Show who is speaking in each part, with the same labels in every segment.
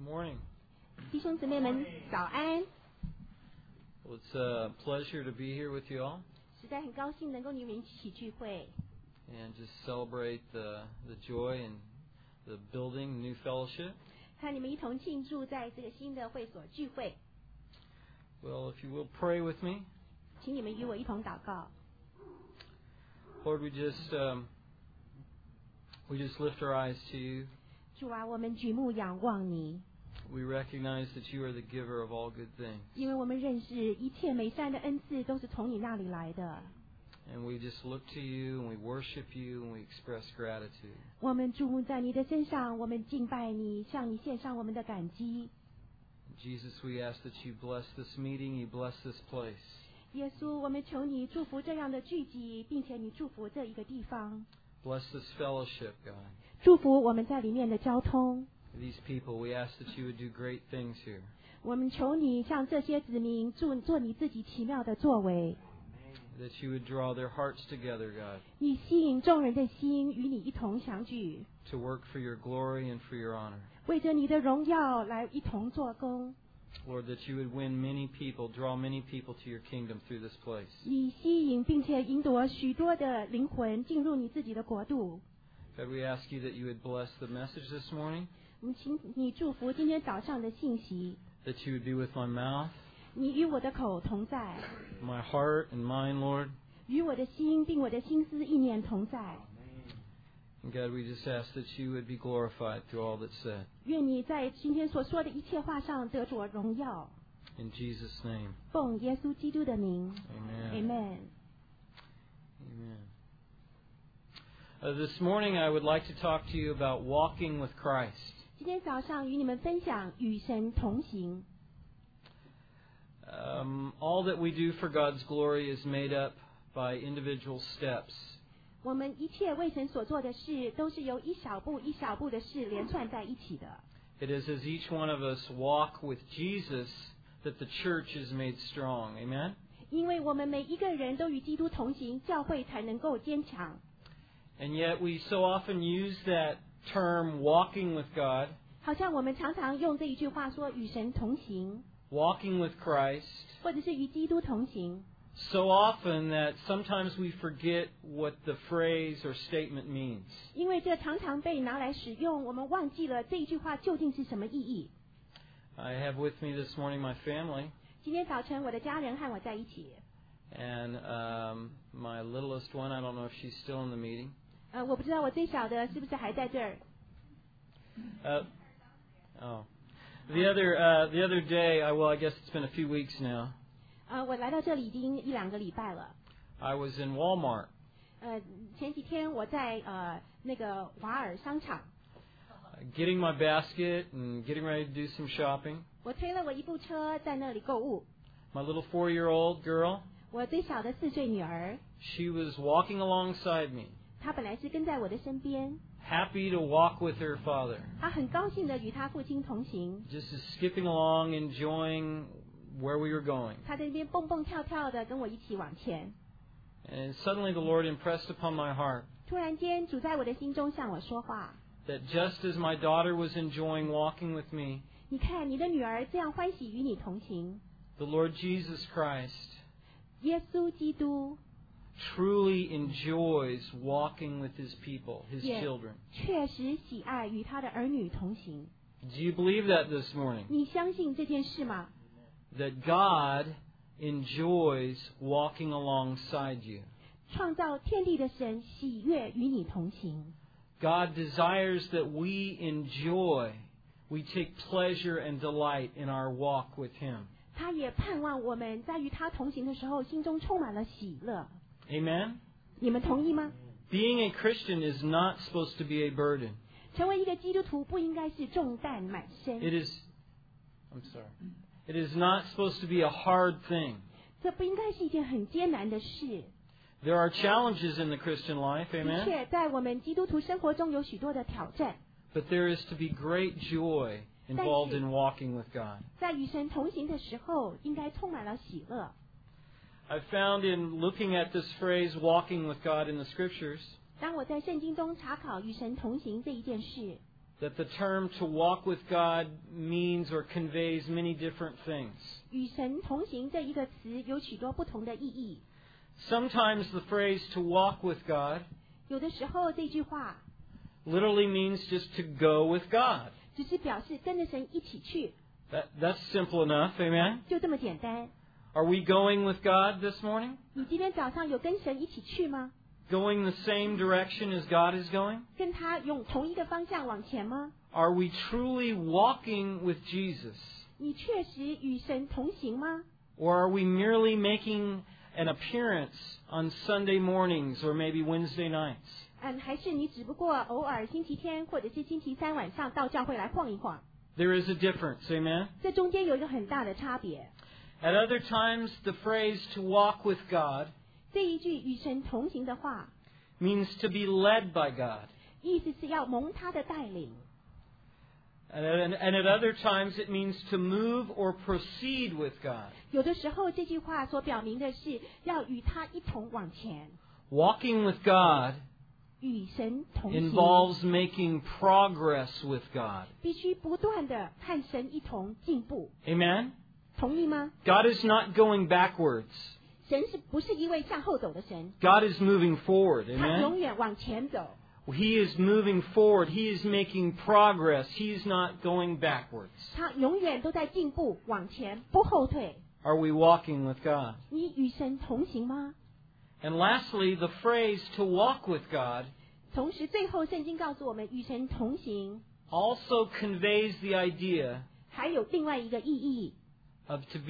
Speaker 1: morning.
Speaker 2: 弟兄姊妹们，早安！
Speaker 1: Well, it's a pleasure to be here with you all
Speaker 2: 实在很高兴能够与你们一起聚会，
Speaker 1: and just celebrate the joy and the building new fellowship.
Speaker 2: 和你们一同庆祝在这个新的会所聚会。
Speaker 1: Well, if you will pray with me,
Speaker 2: 请你们与我一同祷告。
Speaker 1: Lord, we just lift our eyes to you.
Speaker 2: 主啊，我们举目仰望你，
Speaker 1: We recognize that you are the giver of all good things,
Speaker 2: 因为我们认识一切美善的恩赐都是从你那里来的。
Speaker 1: and we just look to you and we worship you and we express gratitude.
Speaker 2: 我们注目在你的身上，我们敬拜你，向你献上我们的感激。
Speaker 1: Jesus, we ask that you bless this meeting, you bless this place.
Speaker 2: 耶稣，我们求你祝福这样的聚集，并且你祝福这一个地方，
Speaker 1: Bless this fellowship, God.
Speaker 2: 祝福我们在里面的交通。
Speaker 1: These people, we ask that you would do great things here.
Speaker 2: 我们求你向这些子民做你自己奇妙的作为，
Speaker 1: That you would draw their hearts together, God,
Speaker 2: 你吸引众人的心，与你一同相聚，
Speaker 1: to work for your glory and for your honor.
Speaker 2: 为着你的荣耀来一同做工。
Speaker 1: Lord, that you would win many people, draw many people to your kingdom through this place.
Speaker 2: 你吸引并且引夺许多的灵魂进入你自己的国度。
Speaker 1: God, we ask you that you would bless the message this morning,
Speaker 2: 我们请你祝福今天早上的信息，
Speaker 1: that you would be with my mouth,
Speaker 2: 你与我的口同在，
Speaker 1: my heart and mind, Lord.
Speaker 2: 与我的心并我的心思意念同在。
Speaker 1: And God, we just ask that you would be glorified through all that's said.
Speaker 2: 愿你在今天所说的一切话上得着荣耀。
Speaker 1: In Jesus' name,
Speaker 2: 奉耶稣基督的名
Speaker 1: amen.
Speaker 2: ，Amen。
Speaker 1: Amen. This morning I would like to talk to you about walking with Christ.
Speaker 2: 今天早上与你们分享与神同行。
Speaker 1: All that we do for God's glory is made up by individual steps.
Speaker 2: 我们一切为神所做的事，都是由一小步一小步的事连串在一起的。
Speaker 1: It is as each one of us walk with Jesus that the church is made strong. Amen?
Speaker 2: 因为我们每一个人都与基督同行，教会才能够坚强。
Speaker 1: And yet we so often use that term, walking with God,
Speaker 2: 好像我们常常用这一句话说与神同行，
Speaker 1: walking with Christ,
Speaker 2: 或者是与基督同行，
Speaker 1: so often that sometimes we forget what the phrase or statement means.
Speaker 2: 因为这常常被拿来使用，我们忘记了这一句话究竟是什么意义。
Speaker 1: I have with me this morning my family
Speaker 2: 今天早晨我的家人和我在一起，
Speaker 1: and my littlest one. I don't know if she's still in the meeting.
Speaker 2: 我不知道我最小的是不是还在这儿。
Speaker 1: The other day, I guess it's been a few weeks now.
Speaker 2: 我来到这里已经一两个礼拜了。
Speaker 1: I was in Walmart.
Speaker 2: 前几天我在那个华尔商场，
Speaker 1: Getting my basket and getting ready to do some shopping.
Speaker 2: 我推了我一部车在那里购物。
Speaker 1: My little 4-year-old girl,
Speaker 2: 我最小的4岁女儿，
Speaker 1: she was walking alongside me,
Speaker 2: 她本来是跟在我的身边，
Speaker 1: happy to walk with her father,
Speaker 2: 她很高兴的与她父亲同行，
Speaker 1: just skipping along, enjoying where we were going.
Speaker 2: 她在那边蹦蹦跳跳的跟我一起往前。
Speaker 1: And suddenly the Lord impressed upon my heart
Speaker 2: 突然间，主在我的心中向我说话。
Speaker 1: that just as my daughter was enjoying walking with me,
Speaker 2: 你看，你的女儿这样欢喜与你同行，
Speaker 1: the Lord Jesus Christ
Speaker 2: 耶稣基督
Speaker 1: truly enjoys walking with His people, His
Speaker 2: 也
Speaker 1: children.
Speaker 2: 确实喜爱与他的儿女同行。
Speaker 1: Do you believe that this morning?
Speaker 2: 你相信这件事吗？
Speaker 1: That God enjoys walking alongside you.
Speaker 2: 创造天地的神喜悦与你同行。
Speaker 1: God desires that we enjoy, we take pleasure and delight in our walk with Him.
Speaker 2: 他也盼望我们在与他同行的时候，心中充满了喜乐。
Speaker 1: Amen?
Speaker 2: 你们同意吗？
Speaker 1: Being a Christian is not supposed to be a burden.
Speaker 2: 成为一个基督徒不应该是重担满身，
Speaker 1: It is not supposed to be a hard thing.
Speaker 2: 这不应该是一件很艰难的事。
Speaker 1: There are challenges in the Christian life,
Speaker 2: 的
Speaker 1: amen?
Speaker 2: 确，在我们基督徒生活中有许多的挑战，
Speaker 1: But there is to be great joy involved in walking with God.
Speaker 2: 在与神同行的时候，应该充满了喜乐。
Speaker 1: I've found in looking at this phrase, walking with God in the Scriptures,
Speaker 2: 当我在圣经中查考与神同行这一件事，
Speaker 1: that the term to walk with God means or conveys many different things.
Speaker 2: 与神同行这一个词有许多不同的意义。
Speaker 1: Sometimes the phrase to walk with God
Speaker 2: 有的时候这句话
Speaker 1: literally means just to go with God.
Speaker 2: 只是表示跟着神一起去，
Speaker 1: That's simple enough, amen?
Speaker 2: 就这么简单。
Speaker 1: Are we going with God this morning?
Speaker 2: 你今天早上有跟神一起去吗？
Speaker 1: Going the same direction as God is going?
Speaker 2: 跟他用同一个方向往前吗？
Speaker 1: Are we truly walking with Jesus?
Speaker 2: 你确实与神同行吗？
Speaker 1: Or are we merely making an appearance on Sunday mornings or maybe Wednesday nights?
Speaker 2: 还是你只不过偶尔星期天或者是星期三晚上到教会来晃一晃？
Speaker 1: There is a difference, amen?
Speaker 2: 这中间有一个很大的差别。
Speaker 1: At other times, the phrase to walk with God
Speaker 2: 这一句与神同行的话，
Speaker 1: means to be led by God.
Speaker 2: 意思是要蒙他的带领。
Speaker 1: And at other times, it means to move or proceed with God.
Speaker 2: 有的时候这句话所表明的是要与他一同往前，
Speaker 1: Walking with God
Speaker 2: 与神同行，
Speaker 1: involves making progress with God.
Speaker 2: 必须不断的和神一同进步。
Speaker 1: Amen?
Speaker 2: 同意吗？
Speaker 1: God is not going backwards.
Speaker 2: 神是不是一位向后走的神？
Speaker 1: God is moving forward.
Speaker 2: 他
Speaker 1: Amen?
Speaker 2: 永远往前走，
Speaker 1: He is moving forward. He is making progress. He is not going backwards.
Speaker 2: 他永远都在进步，往前不后退。
Speaker 1: Are we walking with God?
Speaker 2: 你与神同行吗？
Speaker 1: And lastly, the phrase to walk with God
Speaker 2: 同时，最后圣经告诉我们，与神同行
Speaker 1: also conveys the idea
Speaker 2: 还有另外一个意义，
Speaker 1: of to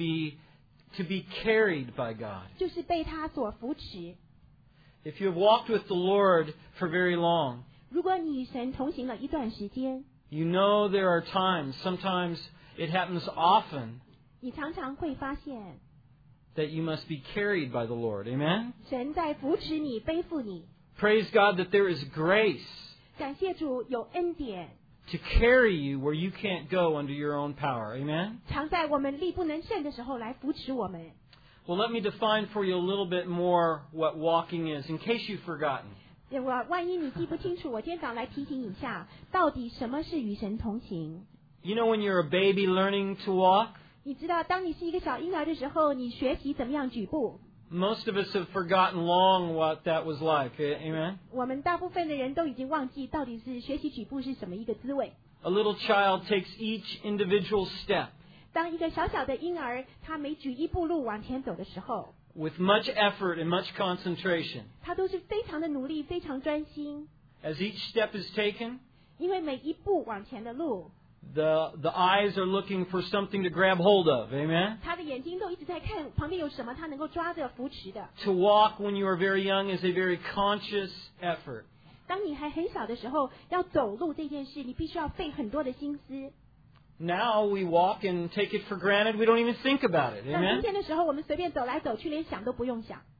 Speaker 1: be carried by God.
Speaker 2: 就是被他所扶持。
Speaker 1: If you have walked with the Lord for very long,
Speaker 2: 如果你与神同行了一段时间，
Speaker 1: you know there are times, sometimes it happens often,
Speaker 2: 你常常会发现，
Speaker 1: that you must be carried by the Lord. Amen?
Speaker 2: 神在扶持你、背负你。
Speaker 1: Praise God that there is grace
Speaker 2: 感谢主有恩典，
Speaker 1: to carry you where you can't go under your own power. Amen?
Speaker 2: 常在我们力不能胜的时候来扶持我们。
Speaker 1: Well, let me define for you a little bit more what walking is, in case you've forgotten.
Speaker 2: 万一你记不清楚，我今天早上来提醒一下，到底什么是与神同行？
Speaker 1: You know when you're a baby learning to walk?
Speaker 2: 你知道，当你是一个小婴儿的时候，你学习怎么样举步。
Speaker 1: Most of us have forgotten long what that was like. Amen?
Speaker 2: 我们大部分的人都已经忘记到底是学习举步是什么一个滋味。
Speaker 1: A little child takes each individual step
Speaker 2: 当一个小小的婴儿，他每举一步路往前走的时候，
Speaker 1: with much effort and much concentration.
Speaker 2: 他都是非常的努力，非常专心，
Speaker 1: As each step is taken,
Speaker 2: 因为每一步往前的路，
Speaker 1: the eyes are looking for something to grab hold of. Amen?
Speaker 2: 他的眼睛都一直在看旁边有什么，他能够抓着扶持的。
Speaker 1: To walk when you are very young is a very conscious effort.
Speaker 2: 当你还很小的时候，要走路这件事，你必须要费很多的心思。
Speaker 1: Now we walk and take it for granted. We don't even think about it.
Speaker 2: 到今
Speaker 1: Amen?
Speaker 2: 天的时候，我们随便走来走去，连想都不用想。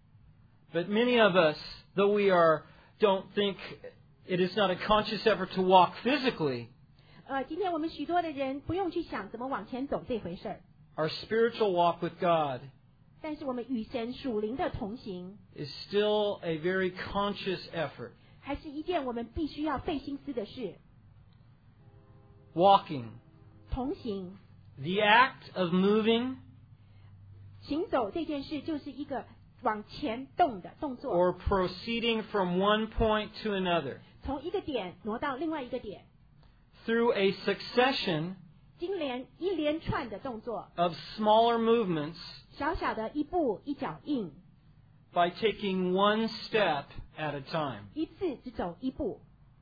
Speaker 1: But many of us, though we don't think it is not a conscious effort to walk physically,
Speaker 2: 今天我们许多的人不用去想怎么往前走这回事儿，
Speaker 1: our spiritual walk with God
Speaker 2: 但是我们与神属灵的同行，
Speaker 1: is still a very conscious effort.
Speaker 2: 还是一件我们必须要费心思的事。
Speaker 1: Walking,
Speaker 2: 同行，
Speaker 1: the act of moving
Speaker 2: 行走这件事就是一个往前动的动作，
Speaker 1: or proceeding from one point to another
Speaker 2: 从一个点挪到另外一个点，
Speaker 1: through a succession
Speaker 2: 一连串的动作，
Speaker 1: of smaller movements
Speaker 2: 小小的一步一脚印，
Speaker 1: by taking one step at a time.
Speaker 2: 一次只走一步。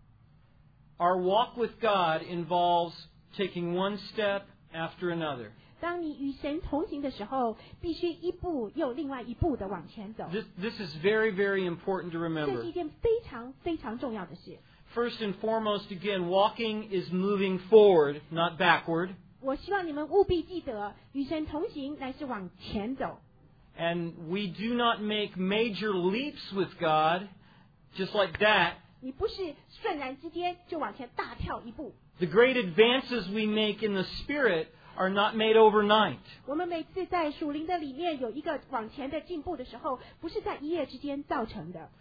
Speaker 1: Our walk with God involves taking one step after another.
Speaker 2: 当你与神同行的时候，必须一步又另外一步的往前走。
Speaker 1: This is very, very important to
Speaker 2: 这
Speaker 1: remember.
Speaker 2: 是一件非常非常重要的事。
Speaker 1: First and foremost, again, walking is moving forward, not backward.
Speaker 2: 我希望你们务必记得，与神同行乃是往前走。
Speaker 1: And we do not make major leaps with God just like that.
Speaker 2: 你不是瞬然之间就往前大跳一步。
Speaker 1: The great advances we make in the Spirit are not made overnight.
Speaker 2: 我们每次在属灵的里面有一个往前的进步的时候，不是在一夜之间造成的。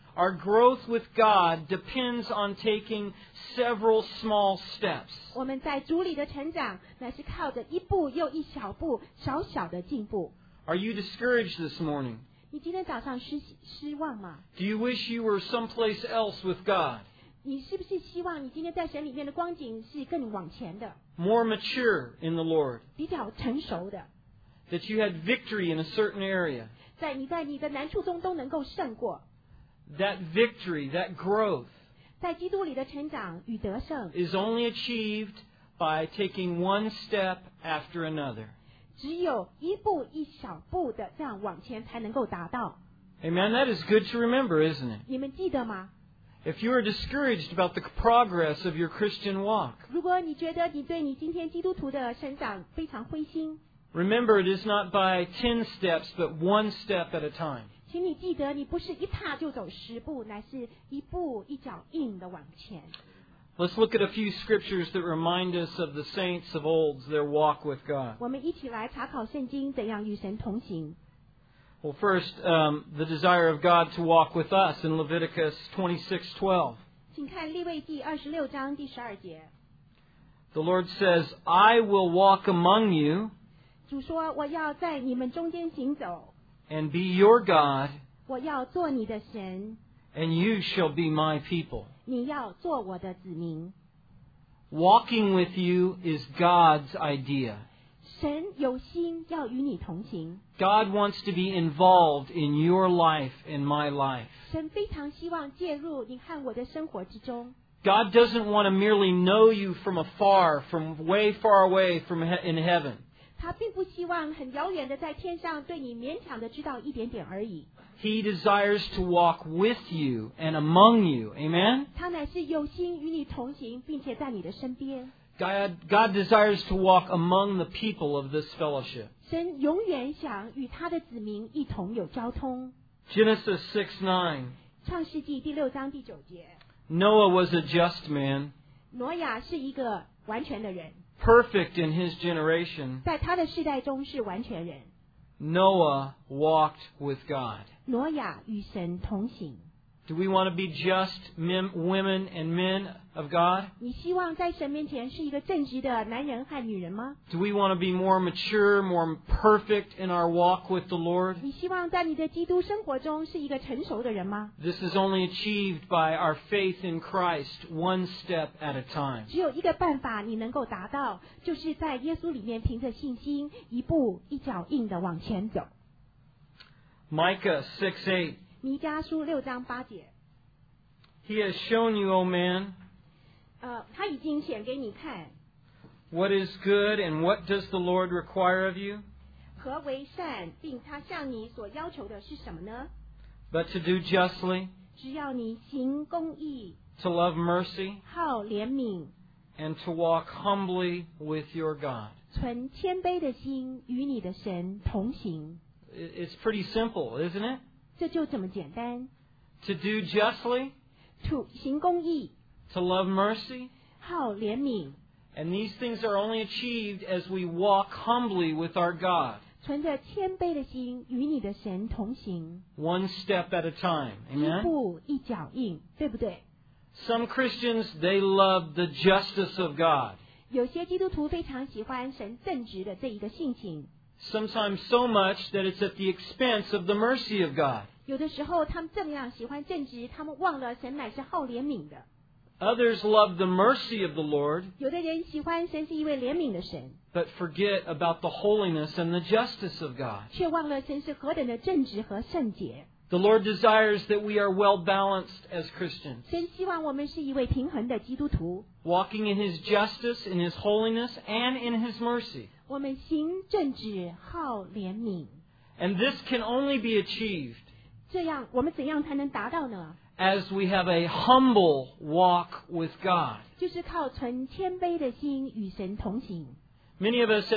Speaker 1: Our growth with God depends on taking several small steps.
Speaker 2: 我们在主里的成长，乃是靠着一步又一小步，小小的进步。
Speaker 1: Are you discouraged this morning?
Speaker 2: 你今天早上失望吗？
Speaker 1: Do you wish you were someplace else with God?
Speaker 2: 你是不是希望你今天在神里面的光景是更往前的，
Speaker 1: More mature in the Lord?
Speaker 2: 比较成熟的，
Speaker 1: That you had victory in a certain area?
Speaker 2: 在你的难处中都能够胜过。
Speaker 1: That victory, that growth,
Speaker 2: 在基督里的成长与得胜，
Speaker 1: is only achieved by taking one step after another.
Speaker 2: 只有一步一小步的这样往前才能够达到。
Speaker 1: Amen? That is good to remember, isn't it?
Speaker 2: 你们记得吗？
Speaker 1: If you are discouraged about the progress of your Christian walk,
Speaker 2: 如果你觉得你对你今天基督徒的成长非常灰心，
Speaker 1: remember it is not by 10 steps, but one step at a time.
Speaker 2: 请你记得，你不是一踏就走10步，乃是一步一脚印的往前。
Speaker 1: Let's look at a few scriptures that remind us of the saints of old, their walk with God.
Speaker 2: 我们一起来查考圣经，怎样与神同行。
Speaker 1: Well, first, the desire of God to walk with us in Leviticus 26:12.
Speaker 2: 请看利未记26章第12节，
Speaker 1: The Lord says, I will walk among you
Speaker 2: 主说：“我要在你们中间行走，
Speaker 1: and be your God,
Speaker 2: 我要做你的神，
Speaker 1: and you shall be my people.
Speaker 2: 你要做我的子民。”
Speaker 1: Walking with you is God's idea.
Speaker 2: 神有心要与你同行，
Speaker 1: God wants to be involved in your life and my life.
Speaker 2: 神非常希望介入你和我的生活之中。
Speaker 1: God doesn't want to merely know you from afar, from way far away from in heaven.
Speaker 2: 他并不希望很遥远的在天上对你勉强的知道一点点而已，
Speaker 1: He desires to walk with you and among you. Amen?
Speaker 2: 他乃是有心与你同行，并且在你的身边。
Speaker 1: God desires to walk among the people of this fellowship.
Speaker 2: 神永远想与他的子民一同有交通。
Speaker 1: Genesis 6:9.
Speaker 2: 创世纪第6章第9节，
Speaker 1: Noah was a just man,
Speaker 2: 挪亚是一个完全的人，
Speaker 1: perfect in his generation.
Speaker 2: 在他的世代中是完全人。
Speaker 1: Noah walked with God.
Speaker 2: 挪亚与神同行。
Speaker 1: Do we want to be just women and men of God?
Speaker 2: 你希望在神面前是一个正直的男人和女人吗？
Speaker 1: Do we want to be more mature, more perfect in our walk with the Lord?
Speaker 2: 你希望在你的基督生活中是一个成熟的人吗？
Speaker 1: This is only achieved by our faith in Christ, one step at a time.
Speaker 2: 只有一个办法你能够达到，就是在耶稣里面凭着信心，一步一脚印的往前走。
Speaker 1: Micah 6:8.
Speaker 2: 弥迦书6章8节，
Speaker 1: He has shown you, O man,
Speaker 2: 他已经显给你看，
Speaker 1: what is good and what does the Lord require of you?
Speaker 2: 何为善，并他向你所要求的是什么呢？
Speaker 1: But to do justly,
Speaker 2: 只要你行公义，
Speaker 1: to love mercy,
Speaker 2: 好怜悯，
Speaker 1: and to walk humbly with your God.
Speaker 2: 存谦卑的心，与你的神同行。
Speaker 1: It's pretty simple, isn't it?
Speaker 2: 这就这么简单。
Speaker 1: To do justly,
Speaker 2: 行公义，
Speaker 1: to love mercy,
Speaker 2: 好怜悯，
Speaker 1: and these things are only achieved as we walk humbly with our God,
Speaker 2: 存着谦卑的心，与你的神同行，
Speaker 1: one step at a time.
Speaker 2: 一
Speaker 1: Amen?
Speaker 2: 步一脚印，对不对？
Speaker 1: Some Christians, they love the justice of God.
Speaker 2: 有些基督徒非常喜欢神正直的这一个性情，
Speaker 1: Sometimes so much that it's at the expense of the mercy of God.
Speaker 2: 有的时候他们这么样喜欢正直，他们忘了神乃是好怜悯的。
Speaker 1: Others love the mercy of the Lord,
Speaker 2: 有的人喜欢神是一位怜悯的神，
Speaker 1: but forget about the holiness and the justice of God.
Speaker 2: 却忘了神是何等的正直和圣洁。
Speaker 1: The Lord desires that we are well balanced as Christians,
Speaker 2: 神希望我们是一位平衡的基督徒，
Speaker 1: walking in His justice, in His holiness, and in His mercy.
Speaker 2: 我们行正直，好怜悯。
Speaker 1: And this can only be achieved
Speaker 2: 这样，我们怎样才能达到呢？
Speaker 1: as we have a humble walk with God.
Speaker 2: 就是靠存谦卑的心与神同行。
Speaker 1: Many of us at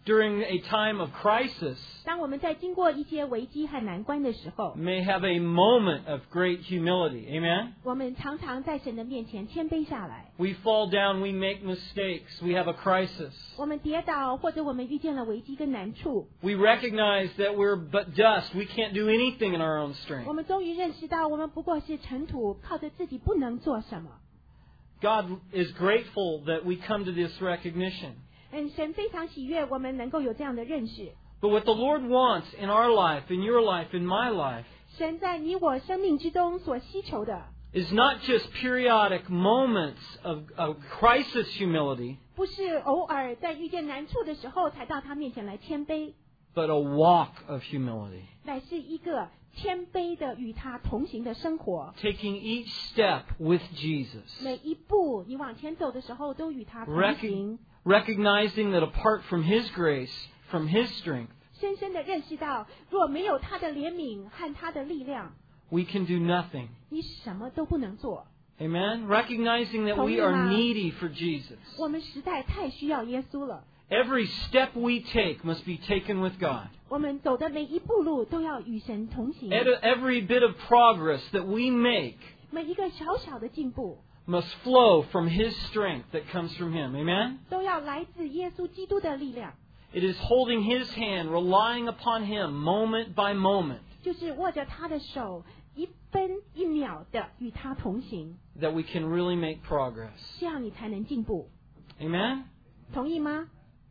Speaker 1: during a time of crisis,
Speaker 2: 当我们在经过一些危机和难关的时候，
Speaker 1: may have a moment of great humility. Amen?
Speaker 2: 我们常常在神的面前谦卑下来。
Speaker 1: We fall down, we make mistakes, we have a crisis.
Speaker 2: 我们跌倒，或者我们遇见了危机跟难处，
Speaker 1: We recognize that we're but dust. We can't do anything in our own
Speaker 2: 我
Speaker 1: strength.
Speaker 2: 们终于认识到，我们不过是尘土，靠着自己不能做什么。
Speaker 1: God is grateful that we come to this recognition.
Speaker 2: 神非常喜悦我们能够有这样的认识。
Speaker 1: But what the Lord wants in our life, in your life, in my life,
Speaker 2: 神在你我生命之中所希求的，
Speaker 1: is not just periodic moments of crisis humility,
Speaker 2: 不是偶尔在遇见难处的时候才到他面前来谦卑，
Speaker 1: but a walk of humility.
Speaker 2: 乃是一个谦卑的与他同行的生活。
Speaker 1: Taking each step with Jesus.
Speaker 2: 每一步你往前走的时候，都与他同行。
Speaker 1: Recognizing that apart from His grace, from His strength,
Speaker 2: 深深的认识到，若没有他的怜悯和他的力量，
Speaker 1: we can do nothing.
Speaker 2: 你什么都不能做。
Speaker 1: Amen? Recognizing that we are needy for Jesus.
Speaker 2: 我们实在太需要耶稣了。
Speaker 1: Every step we take must be taken with God.
Speaker 2: 我们走的每一步路都要与神同行。
Speaker 1: Every bit of progress that we make
Speaker 2: 每一个小小的进步，
Speaker 1: must flow from His strength that comes from Him. Amen?
Speaker 2: 都要来自耶稣基督的力量。
Speaker 1: It is holding His hand, relying upon Him moment by moment,
Speaker 2: 就是握着他的手，一分一秒的与他同行，
Speaker 1: that we can really make progress.
Speaker 2: 这样你才能进步。
Speaker 1: Amen?
Speaker 2: 同意吗？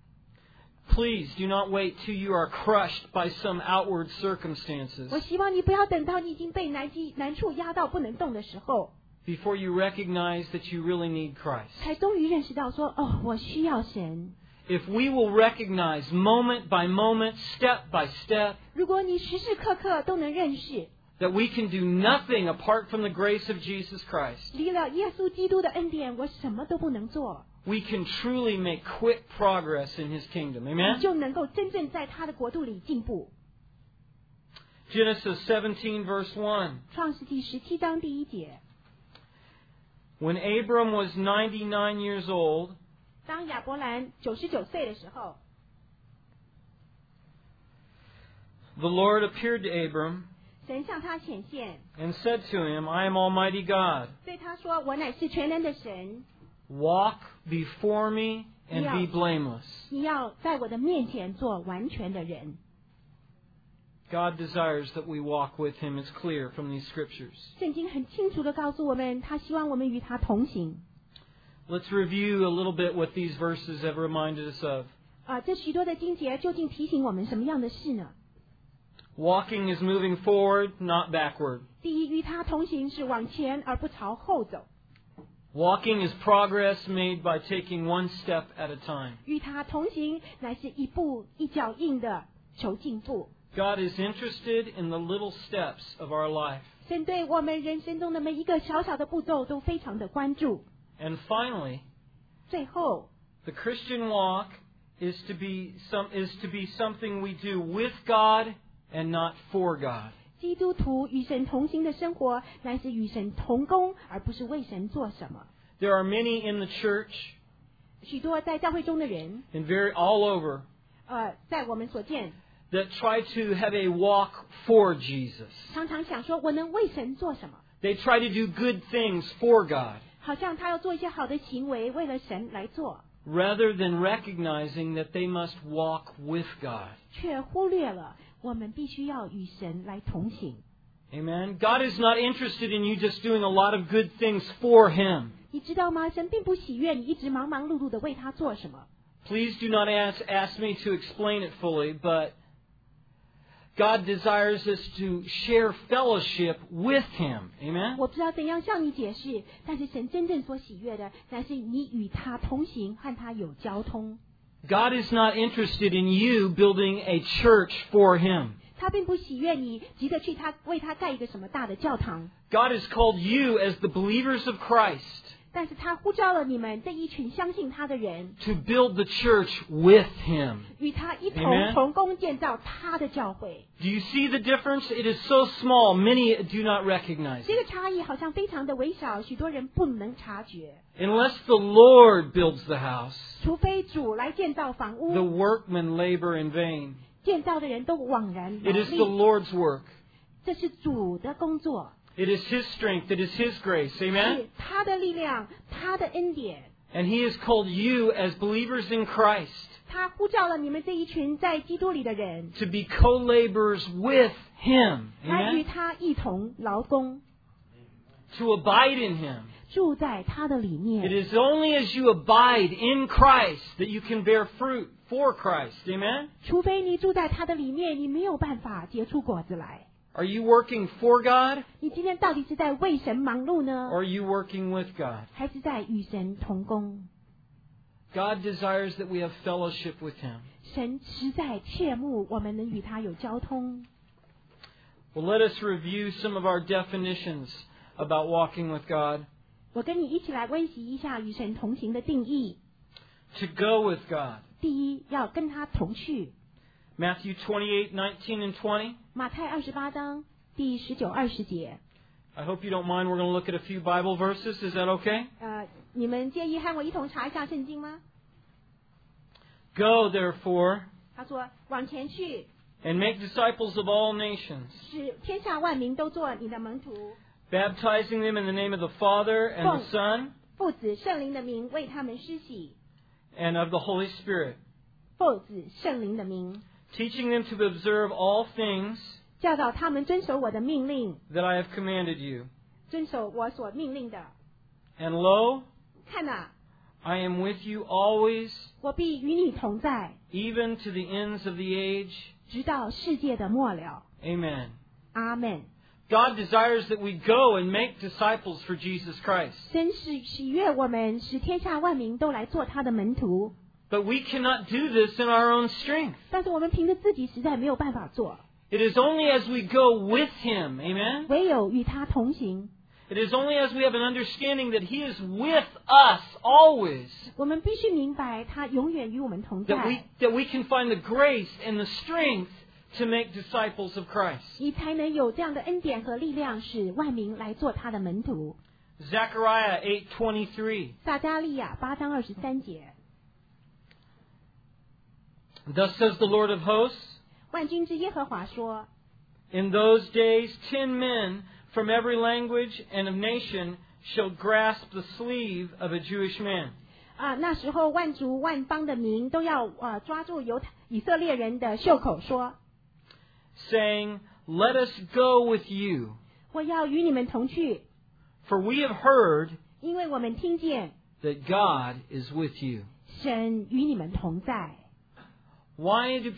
Speaker 1: Please do not wait till you are crushed by some outward circumstances
Speaker 2: 我希望你不要等到你已经被难处压到不能动的时候，
Speaker 1: before you recognize that you really need Christ.
Speaker 2: 才终于认识到说，哦，我需要神。
Speaker 1: If we will recognize moment by moment, step by step,
Speaker 2: 如果你时时刻刻都能认识，
Speaker 1: that we can do nothing apart from the grace of Jesus Christ,
Speaker 2: 离了耶稣基督的恩典，我什么都不能做，
Speaker 1: we can truly make quick progress in His kingdom.
Speaker 2: 你
Speaker 1: Amen?
Speaker 2: 就能够真正在他的国度里进步。
Speaker 1: Genesis 17 verse 1.
Speaker 2: 创世纪17章第1节，
Speaker 1: When Abram was 99 years old,
Speaker 2: 当亚伯兰99岁的时候，
Speaker 1: the Lord appeared to Abram
Speaker 2: 神向他显现，
Speaker 1: and said to him, I am Almighty God.
Speaker 2: 对他说：“我乃是全能的神，
Speaker 1: Walk before me and be blameless.
Speaker 2: 你要在我的面前做完全的人。”
Speaker 1: God desires that we walk with Him. It's clear from these scriptures.
Speaker 2: 圣经很清楚地告诉我们，他希望我们与他同行。
Speaker 1: Let's review a little bit what these verses have reminded us of.
Speaker 2: 这许多的经节究竟提醒我们什么样的事呢？
Speaker 1: Walking is moving forward, not backward.
Speaker 2: 第一，与他同行是往前而不朝后走；
Speaker 1: Walking is progress made by taking one step at a time.
Speaker 2: 与他同行乃是一步一脚印的求进步。
Speaker 1: God is interested in the little steps of our life.
Speaker 2: 神对我们人生中的每一个小小的步骤都非常的关注。
Speaker 1: And finally,
Speaker 2: 最后，
Speaker 1: the Christian walk is to be something we do with God and not for God.
Speaker 2: 基督徒与神同行的生活，乃是与神同工，而不是为神做什么。
Speaker 1: There are many in the church
Speaker 2: 许多在教会中的人，
Speaker 1: and all over
Speaker 2: 在我们所见，
Speaker 1: that try to have a walk for Jesus.
Speaker 2: 常常想说我能为神做什么，
Speaker 1: They try to do good things for God,
Speaker 2: 好像他要做一些好的行为，为了神来做，
Speaker 1: rather than recognizing that they must walk with God.
Speaker 2: 却忽略了我们必须要与神来同行。
Speaker 1: Amen. God is not interested in you just doing a lot of good things for Him.
Speaker 2: 你知道吗？神并不喜悦你一直忙忙碌碌的为他做什么。
Speaker 1: Please do not ask me to explain it fully, but God desires us to share fellowship with Him. Amen?
Speaker 2: 我不知道怎样向你解释，但是神真正所喜悦的，乃是你与他同行，和他有交通。
Speaker 1: God is not interested in you building a church for Him.
Speaker 2: 他并不喜悦你急着去为他盖一个什么大的教堂，
Speaker 1: God has called you as the believers of Christ
Speaker 2: 但是他呼召了你们这一群相信他的人，
Speaker 1: to build the church with Him.
Speaker 2: 与他一同
Speaker 1: Amen.
Speaker 2: 同工建造他的教会。
Speaker 1: Do you see the difference? It is so small, many do not recognize
Speaker 2: 这
Speaker 1: it.
Speaker 2: 个差异好像非常的微小，许多人不能察觉。
Speaker 1: Unless the Lord builds the house,
Speaker 2: 除非主来建造房
Speaker 1: the
Speaker 2: 屋，
Speaker 1: workmen labor in vain.
Speaker 2: 建造的人都枉然劳
Speaker 1: It is the
Speaker 2: 力。
Speaker 1: Lord's work.
Speaker 2: 这是主的工作，
Speaker 1: It is His strength. It is His grace. Amen?
Speaker 2: 是他的力量，他的恩典。
Speaker 1: And He has called you as believers in Christ
Speaker 2: 他呼召了你们这一群在基督里的人，
Speaker 1: to be co-laborers with Him.
Speaker 2: 来与
Speaker 1: Amen?
Speaker 2: 他一同劳工，
Speaker 1: To abide in Him.
Speaker 2: 住在他的里
Speaker 1: It
Speaker 2: 面。
Speaker 1: is only as you abide in Christ that you can bear fruit for Christ. Amen?
Speaker 2: 除非你住在他的里面，你没有办法结出果子来。
Speaker 1: Are you working for God
Speaker 2: 你今天到底是在为神忙碌呢，
Speaker 1: or are you working with God?
Speaker 2: 还是在与神同工？
Speaker 1: God desires that we have fellowship with Him.
Speaker 2: 神实在切慕我们能与他有交通。
Speaker 1: Well, let us review some of our definitions about walking with God.
Speaker 2: 我跟你一起来温习一下与神同行的定义。
Speaker 1: To go with God.
Speaker 2: 第一，要跟他同去。
Speaker 1: Matthew 28:19 and 20.
Speaker 2: 马太28章第19、20节。
Speaker 1: I hope you don't mind. We're going to look at a few Bible verses. Is that okay?
Speaker 2: 你们介意和我一同查一下圣经吗？
Speaker 1: Go, therefore,
Speaker 2: 他说：“往前去，
Speaker 1: and make disciples of all nations,
Speaker 2: 使天下万民都做你的门徒，
Speaker 1: baptizing them in the name of the Father and the Son
Speaker 2: 父子圣灵的名为他们施洗，
Speaker 1: and of the Holy Spirit,
Speaker 2: 父子圣灵的名，
Speaker 1: teaching them to observe all things
Speaker 2: 教导他们遵守我的命令，
Speaker 1: that I have commanded you.
Speaker 2: 遵守我所命令的。
Speaker 1: And lo,
Speaker 2: 看哪，
Speaker 1: I am with you always,
Speaker 2: 我必与你同在，
Speaker 1: even to the ends of the age.
Speaker 2: 直到世界的末了。
Speaker 1: Amen.
Speaker 2: 阿门。
Speaker 1: God desires that we go and make disciples for Jesus Christ.
Speaker 2: 神喜悦我们，使天下万民都来做他的门徒。
Speaker 1: But we cannot do this in our own strength.
Speaker 2: 但是我们凭着自己实在没有办法做，
Speaker 1: It is only as we go with Him, amen?
Speaker 2: 唯有与他同行。
Speaker 1: It is only as we have an understanding that He is with us always
Speaker 2: 我们必须明白，他永远与我们同在，
Speaker 1: that we can find the grace and the strength to make disciples of Christ.
Speaker 2: 你才能有这样的恩典和力量，使万民来做他的门徒。
Speaker 1: Zechariah 8:23.
Speaker 2: 撒迦利亚8章23节，
Speaker 1: Thus says the Lord of hosts,
Speaker 2: 万军之耶和华说：
Speaker 1: in those days 10 men from every language and of nation shall grasp the sleeve of a Jewish man.
Speaker 2: 那时候万族万邦的民都要抓住以色列人的袖口说，
Speaker 1: saying, Let us go with you,
Speaker 2: 我要与你们同去，
Speaker 1: for we have heard
Speaker 2: 因为我们听见
Speaker 1: that God is with you.
Speaker 2: 神与你们同在。
Speaker 1: Why do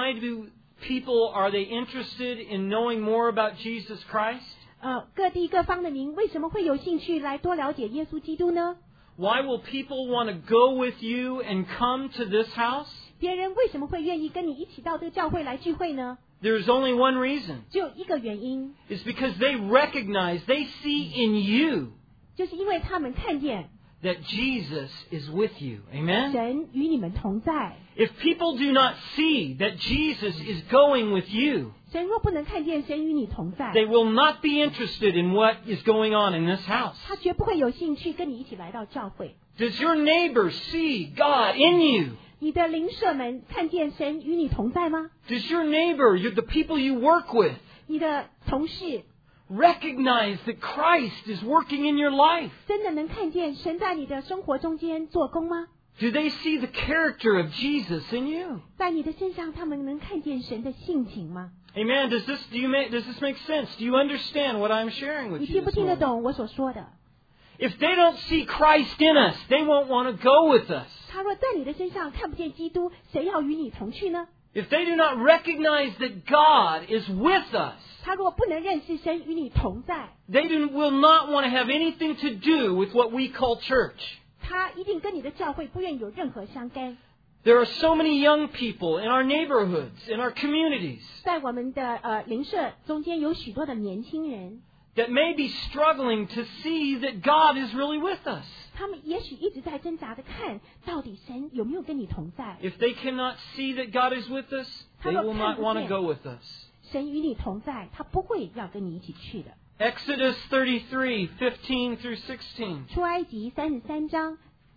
Speaker 1: people, are they interested in knowing more about Jesus Christ?
Speaker 2: 各地各方的民为什么会有兴趣来多了解耶稣基督呢？
Speaker 1: Why will people want to go with you and come to this house?
Speaker 2: 别人为什么会愿意跟你一起到这个教会来聚会呢？
Speaker 1: There's only one reason.
Speaker 2: 只有一个原因，
Speaker 1: It's because they recognize, they see in you
Speaker 2: 就是因为他们看见
Speaker 1: that Jesus is with you. Amen?
Speaker 2: 神与你们同在。
Speaker 1: If people do not see that Jesus is going with you,
Speaker 2: 神若不能看见神与你同在，
Speaker 1: they will not be interested in what is going on in this house.
Speaker 2: 他绝不会有兴趣跟你一起来到教会。
Speaker 1: Does your neighbor see God in you?
Speaker 2: 你的邻舍们看见神与你同在吗？
Speaker 1: Does your neighbor, the people you work with,
Speaker 2: 你的同事
Speaker 1: recognize that Christ is working in your life?
Speaker 2: 真的能看见神在你的生活中间做工吗？
Speaker 1: Do they see the character of Jesus in you?
Speaker 2: 在你的身上，他们能看见神的性情吗？
Speaker 1: Amen. Does this make sense? Do you understand what I'm sharing with
Speaker 2: 你
Speaker 1: you
Speaker 2: 听不
Speaker 1: this
Speaker 2: 听得
Speaker 1: morning?
Speaker 2: 懂我所说的？
Speaker 1: If they don't see Christ in us, they won't want to go with us.
Speaker 2: 他若在你的身上看不见基督，谁要与你同去呢？
Speaker 1: If they do not recognize that God is with us,
Speaker 2: 他若不能认识神与你同在，
Speaker 1: they will not want to have anything to do with what we call church.
Speaker 2: 他一定跟你的教会不愿有任何相干。
Speaker 1: There are so many young people in our neighborhoods, in our communities,
Speaker 2: 在我们的邻舍中间有许多的年轻人，
Speaker 1: that may be struggling to see that God is really with us.
Speaker 2: 他们也许一直在挣扎的看，到底神有没有跟你同在？
Speaker 1: If they cannot see that God is with us, they will not want to go with us.
Speaker 2: 神与你同在，他不会要跟你一起去的。
Speaker 1: Exodus 33:15 through 16.
Speaker 2: 出埃及33章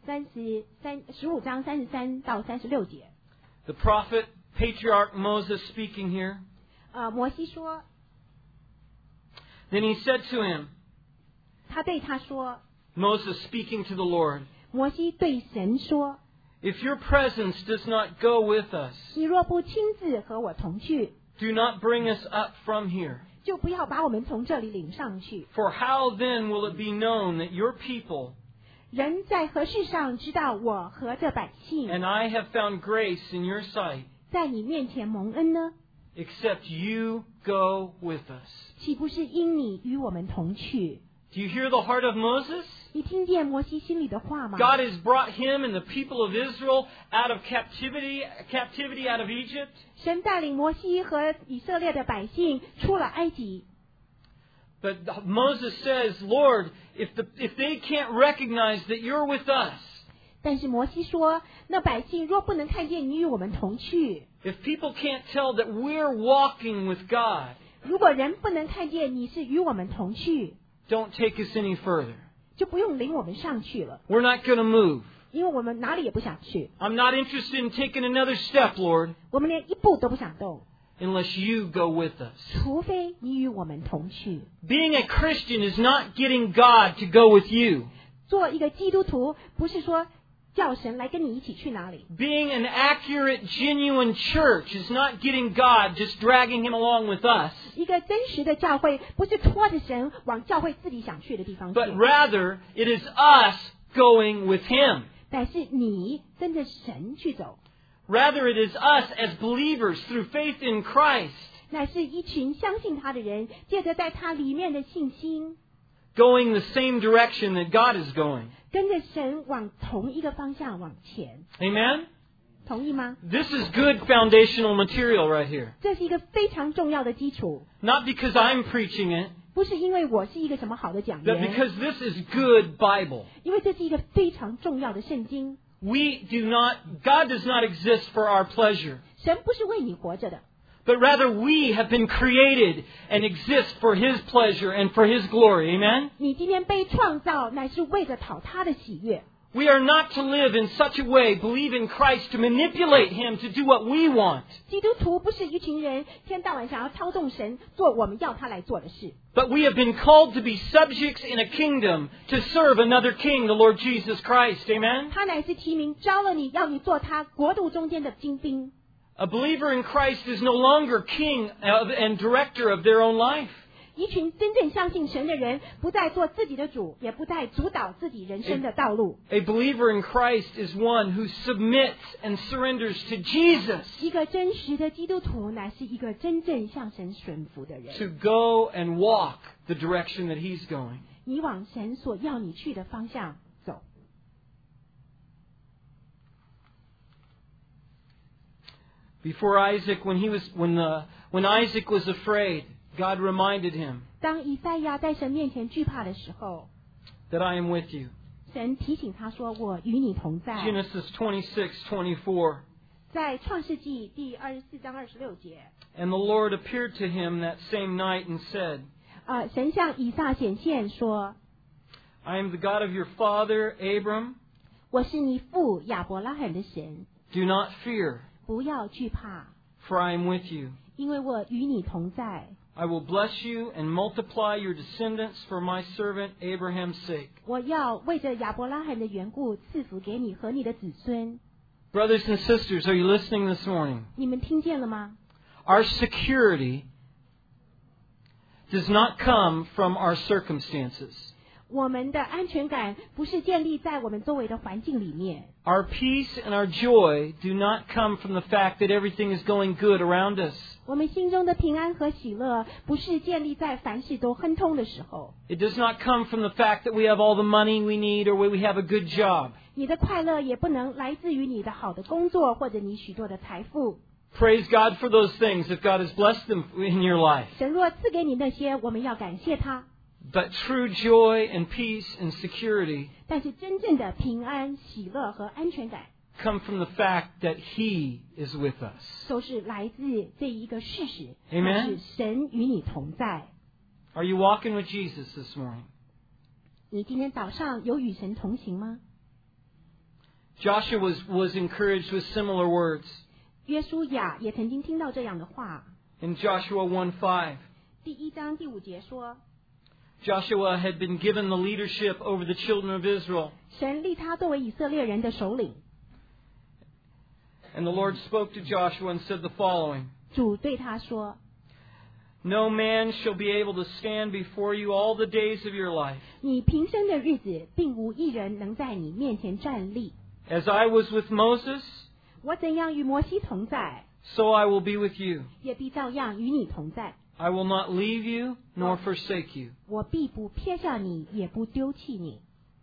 Speaker 2: 15章33到36节。
Speaker 1: The prophet, patriarch Moses speaking here.
Speaker 2: 摩西说，
Speaker 1: Then he said to him,
Speaker 2: 他对他说，
Speaker 1: Moses speaking to the Lord,
Speaker 2: 摩西对神说，
Speaker 1: If your presence does not go with us,
Speaker 2: 你若不亲自和我同去，
Speaker 1: do not bring us up from here.
Speaker 2: 就不要把我们从这里领上去。
Speaker 1: For how then will it be known that your people
Speaker 2: 人在何事上知道我和这百姓
Speaker 1: and I have found grace in your sight,
Speaker 2: 在你面前蒙恩呢？
Speaker 1: except you go with us?
Speaker 2: 岂不是因你与我们同去？
Speaker 1: Do you hear the heart of Moses?
Speaker 2: 你听见摩西心里的话吗？
Speaker 1: God has brought him and the people of Israel out of captivity out of Egypt.
Speaker 2: 神带领摩西和以色列的百姓出了埃及。
Speaker 1: But Moses says, Lord, if they can't recognize that you're with us,
Speaker 2: 但是摩西说，那百姓若不能看见你与我们同去，
Speaker 1: if people can't tell that we're walking with God,
Speaker 2: 如果人不能看见你是与我们同去，
Speaker 1: don't take us any further.
Speaker 2: 就不用领我们上去了，
Speaker 1: We're not going to move.
Speaker 2: 因为我们哪里也不想去，
Speaker 1: I'm not interested in taking another step, Lord,
Speaker 2: 我们连一步都不想动，
Speaker 1: unless you go with us.
Speaker 2: 除非你与我们同去。
Speaker 1: Being a Christian is not getting God to go with you.
Speaker 2: 做一个基督徒，不是说叫神来跟你一起去哪里。
Speaker 1: Being an accurate, genuine church is not getting God just dragging him along with us,
Speaker 2: 一个真实的教会，不是拖着神往教会自己想去的地方去，
Speaker 1: but rather it is us going with him.
Speaker 2: 但是你跟着神去走，
Speaker 1: Rather it is us as believers through faith in Christ
Speaker 2: 乃是一群相信他的人，借着在他里面的信心，
Speaker 1: going the same direction that God is going.
Speaker 2: 跟着神往同一个方向往前。
Speaker 1: Amen?
Speaker 2: 同意吗？
Speaker 1: This is good foundational material right here.
Speaker 2: 这是一个非常重要的基础，
Speaker 1: Not because I'm preaching it,
Speaker 2: 不是因为我是一个什么好的讲
Speaker 1: but
Speaker 2: 员，
Speaker 1: because this is good Bible.
Speaker 2: 因为这是一个非常重要的圣经。
Speaker 1: God does not exist for our pleasure,
Speaker 2: 神不是为你活着的，
Speaker 1: but rather we have been created and exist for His pleasure and for His glory. Amen?
Speaker 2: 你今天被创造，乃是为着讨他的喜悦。
Speaker 1: We are not to live in such a way, believe in Christ, to manipulate Him to do what we want.
Speaker 2: 基督徒不是一群人天到晚想要操纵神做我们要他来做的事，
Speaker 1: But we have been called to be subjects in a kingdom to serve another king, the Lord Jesus Christ. Amen?
Speaker 2: 他乃是提名招了你，要你做他国度中间的精兵。
Speaker 1: A believer in Christ is no longer king and director of their own life.
Speaker 2: 一群真正相信神的人，不再做自己的主，也不再主导自己人生的道路。
Speaker 1: A believer in Christ is one who submits and surrenders to Jesus
Speaker 2: 一个真实的基督徒，乃是一个真正向神顺服的人。
Speaker 1: to go and walk the direction that He's going.
Speaker 2: 你往神所要你去的方向走。
Speaker 1: Before Isaac, when Isaac was afraid, God reminded him
Speaker 2: 当以赛亚在神面前惧怕的时候，
Speaker 1: that I am with you.
Speaker 2: 神提醒他说：“我与你同在。”
Speaker 1: Genesis 26:24.
Speaker 2: 在创世纪第24章26节，
Speaker 1: And the Lord appeared to him that same night and said,
Speaker 2: 神向以撒显现说
Speaker 1: I am the God of your father Abram.
Speaker 2: 我是你父亚伯拉罕的神，
Speaker 1: Do not fear,
Speaker 2: 不要惧怕，
Speaker 1: for I am with you.
Speaker 2: 因为我与你同在。
Speaker 1: I will bless you and multiply your descendants for my servant Abraham's sake.
Speaker 2: 我要为着亚伯拉罕的缘故赐福给你和你的子孙。
Speaker 1: Brothers and sisters, are you listening this morning?
Speaker 2: 你们听见了吗？
Speaker 1: Our security does not come from our circumstances.
Speaker 2: 我们的安全感不是建立在我们周围的环境里面。
Speaker 1: Our peace and our joy do not come from the fact that everything is going good around us.
Speaker 2: 我们心中的平安和喜乐不是建立在凡事都亨通的时候。
Speaker 1: It does not come from the fact that we have all the money we need or we have a good job.
Speaker 2: 你的快乐也不能来自于你的好的工作或者你许多的财富。
Speaker 1: Praise God for those things if God has blessed them in your life.
Speaker 2: 神若赐给你那些，我们要感谢他。
Speaker 1: But true joy and peace and security
Speaker 2: 但是真正的平安、喜乐和安全感，
Speaker 1: come from the fact that He is with us.
Speaker 2: 都是来自这一个事实，
Speaker 1: Amen.
Speaker 2: 是神与你同在。
Speaker 1: Are you walking with Jesus this morning?
Speaker 2: 你今天早上有与神同行吗？
Speaker 1: Joshua was encouraged with similar words.
Speaker 2: 约书亚也曾经听到这样的话。
Speaker 1: In Joshua 1:5,
Speaker 2: 第1章第5节说，
Speaker 1: Joshua had been given the leadership over the children of Israel.
Speaker 2: 神立他作为以色列人的首领。
Speaker 1: And the Lord spoke to Joshua and said the following:
Speaker 2: 主对他说，
Speaker 1: No man shall be able to stand before you all the days of your life.
Speaker 2: 你平生的日子，并无一人能在你面前站立。
Speaker 1: As I was with Moses,
Speaker 2: 我怎样与摩西同在，
Speaker 1: so I will be with you.
Speaker 2: 也必照样与你同在。
Speaker 1: I will not leave you nor forsake you.
Speaker 2: 我必不撇下你，也不丢弃你。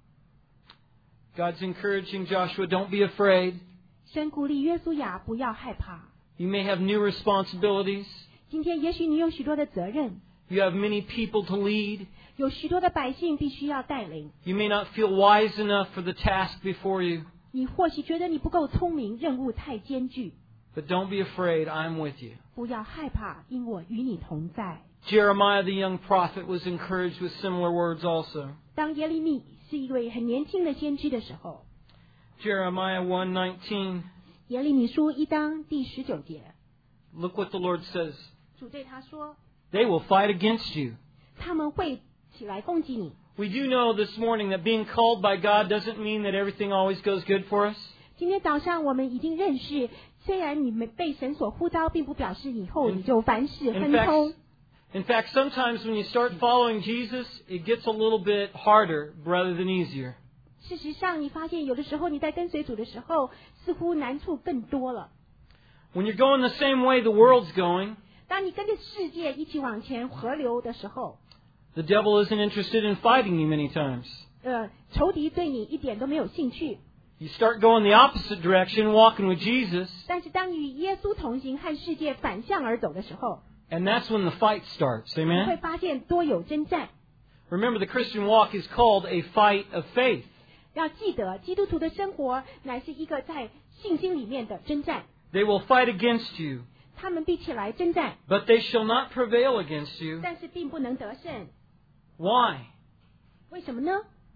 Speaker 1: God's encouraging Joshua, don't be afraid.
Speaker 2: 神鼓励约书亚不要害怕。
Speaker 1: You may have new responsibilities.
Speaker 2: 今天也许你有许多的责任，
Speaker 1: You have many people to lead.
Speaker 2: 有许多的百姓必须要带领。
Speaker 1: You may not feel wise enough for the task before you.
Speaker 2: 你或许觉得你不够聪明，任务太艰巨，
Speaker 1: But don't be afraid, I'm with you.
Speaker 2: 不要害怕，因我与你同在。
Speaker 1: Jeremiah the young prophet was encouraged with similar words also.
Speaker 2: 当耶利米是一位很年轻的先知的时候，
Speaker 1: Jeremiah 1:19.
Speaker 2: 耶利米书1章第19节，
Speaker 1: Look what the Lord says.
Speaker 2: 主对他说，
Speaker 1: They will fight against you.
Speaker 2: 他们会起来攻击你。
Speaker 1: We do know this morning that being called by God doesn't mean that everything always goes good for us.
Speaker 2: 今天早上我们已经认识，虽然你们被神所呼召，并不表示以后你就凡事亨通。
Speaker 1: In fact, sometimes when you start following Jesus, it gets a little bit harder rather than easier.
Speaker 2: 事实上，你发现有的时候你在跟随主的时候，似乎难处更多了。
Speaker 1: When you're going the same way the world's going,
Speaker 2: 当你跟着世界一起往前河流的时候，
Speaker 1: the devil isn't interested in fighting you many times.
Speaker 2: 仇敌对你一点都没有兴趣。
Speaker 1: You start going the opposite direction, walking with Jesus,
Speaker 2: 但是当与耶稣同行，和世界反向而走的时候，
Speaker 1: and that's when the fight starts.
Speaker 2: 你会
Speaker 1: Amen?
Speaker 2: 发现多有征战。
Speaker 1: Remember, the Christian walk is called a fight of faith.
Speaker 2: 要记得，基督徒的生活乃是一个在信心里面的征战。
Speaker 1: They will fight against you,
Speaker 2: 他们必起来征战，
Speaker 1: but they shall not prevail against you.
Speaker 2: 但是并不能得胜。
Speaker 1: Why?
Speaker 2: 为什么呢？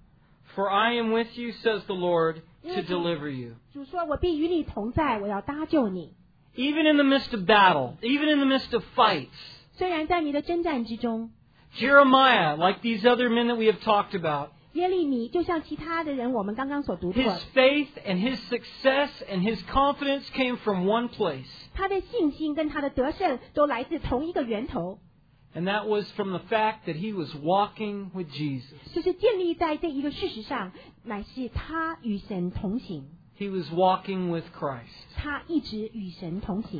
Speaker 1: For I am with you, says the Lord, to deliver you.
Speaker 2: 主说：“我必与你同在，我要搭救你。
Speaker 1: Even in the midst of battle, even in the midst of fights,
Speaker 2: 虽然在你的征战之中，
Speaker 1: Jeremiah, like these other men that we have talked about,
Speaker 2: 耶利米就像其他的人，我们刚刚所读过
Speaker 1: his faith and his success and his confidence came from one place,
Speaker 2: 他的信心跟他的得胜都来自同一个源头，
Speaker 1: and that was from the fact that he was walking with Jesus.
Speaker 2: 就是建立在这一个事实上，乃是他与神同行，
Speaker 1: He was walking with Christ.
Speaker 2: 他一直与神同行。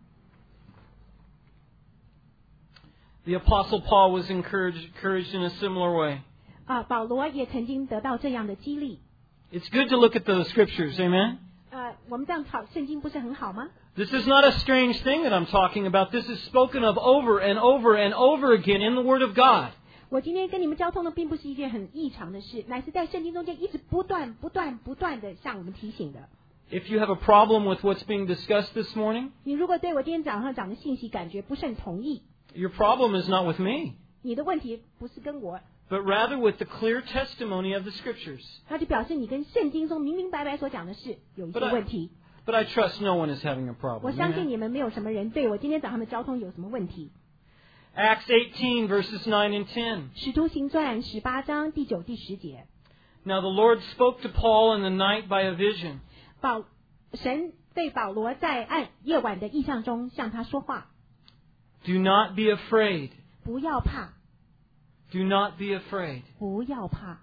Speaker 1: The Apostle Paul was encouraged in a similar way.
Speaker 2: 保罗也曾经得到这样的激励。
Speaker 1: It's good to look at those scriptures, amen?
Speaker 2: 我们这样考圣经不是很好吗？
Speaker 1: This is not a strange thing that I'm talking about. This is spoken of over and over and over again in the Word of God.
Speaker 2: 我今天跟你们交通的并不是一件很异常的事，乃是在圣经中间一直不断的向我们提醒的。
Speaker 1: If you have a problem with what's being discussed this morning,
Speaker 2: 你如果对我今天早上讲的信息感觉不甚同意，
Speaker 1: your problem is not with me,
Speaker 2: 你的问题不是跟我，
Speaker 1: but rather with the clear testimony of the Scriptures.
Speaker 2: 那就表示你跟圣经中明明白白所讲的事有一些问题。
Speaker 1: But I trust no one is having a
Speaker 2: 我
Speaker 1: problem.
Speaker 2: 相信
Speaker 1: Amen?
Speaker 2: 你们没有什么人对我今天早上的交通有什么问题。
Speaker 1: Acts 18, verses 9 and 10.
Speaker 2: 使徒行传18章第9、第10节，
Speaker 1: Now the Lord spoke to Paul in the night by a vision.
Speaker 2: 神对保罗在夜晚的异象中向他说话，
Speaker 1: Do not be afraid.
Speaker 2: 不要怕，
Speaker 1: Do not be afraid.
Speaker 2: 不要怕，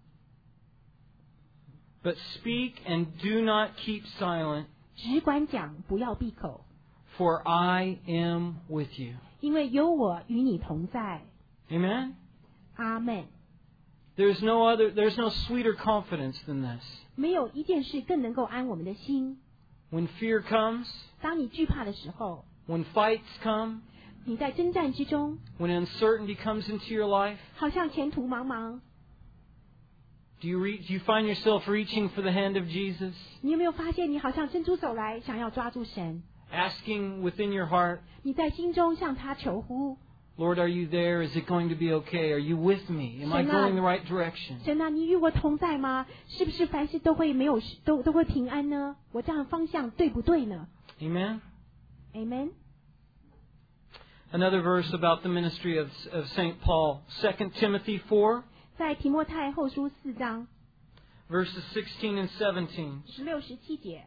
Speaker 1: But speak and do not keep silent,
Speaker 2: 只管讲，不要闭口，
Speaker 1: for I am with you.
Speaker 2: 因为有我与你同在。
Speaker 1: Amen?
Speaker 2: 阿们。
Speaker 1: There's no sweeter confidence than this.
Speaker 2: 没有一件事更能够安我们的心。
Speaker 1: When fear comes,
Speaker 2: 当你惧怕的时候，
Speaker 1: when fights come,
Speaker 2: 你在征战之中，
Speaker 1: when uncertainty comes into your life,
Speaker 2: 好像前途茫茫。
Speaker 1: do you find yourself reaching for the hand of Jesus,
Speaker 2: 你有没有发现，你好像伸出手来，想要抓住神？
Speaker 1: asking within your heart,
Speaker 2: 你在心中向他求呼，
Speaker 1: Lord, are you there? Is it going to be okay? Are you with me? Am I going the right direction?
Speaker 2: 神啊，你与我同在吗？是不是凡事都会平安呢？我这样方向对不对呢
Speaker 1: Amen?
Speaker 2: ？Amen。
Speaker 1: Another verse about the ministry of St. Paul, 2 Timothy 4,
Speaker 2: 在提摩太后书4章
Speaker 1: verses 16 and 17.
Speaker 2: 16、17节，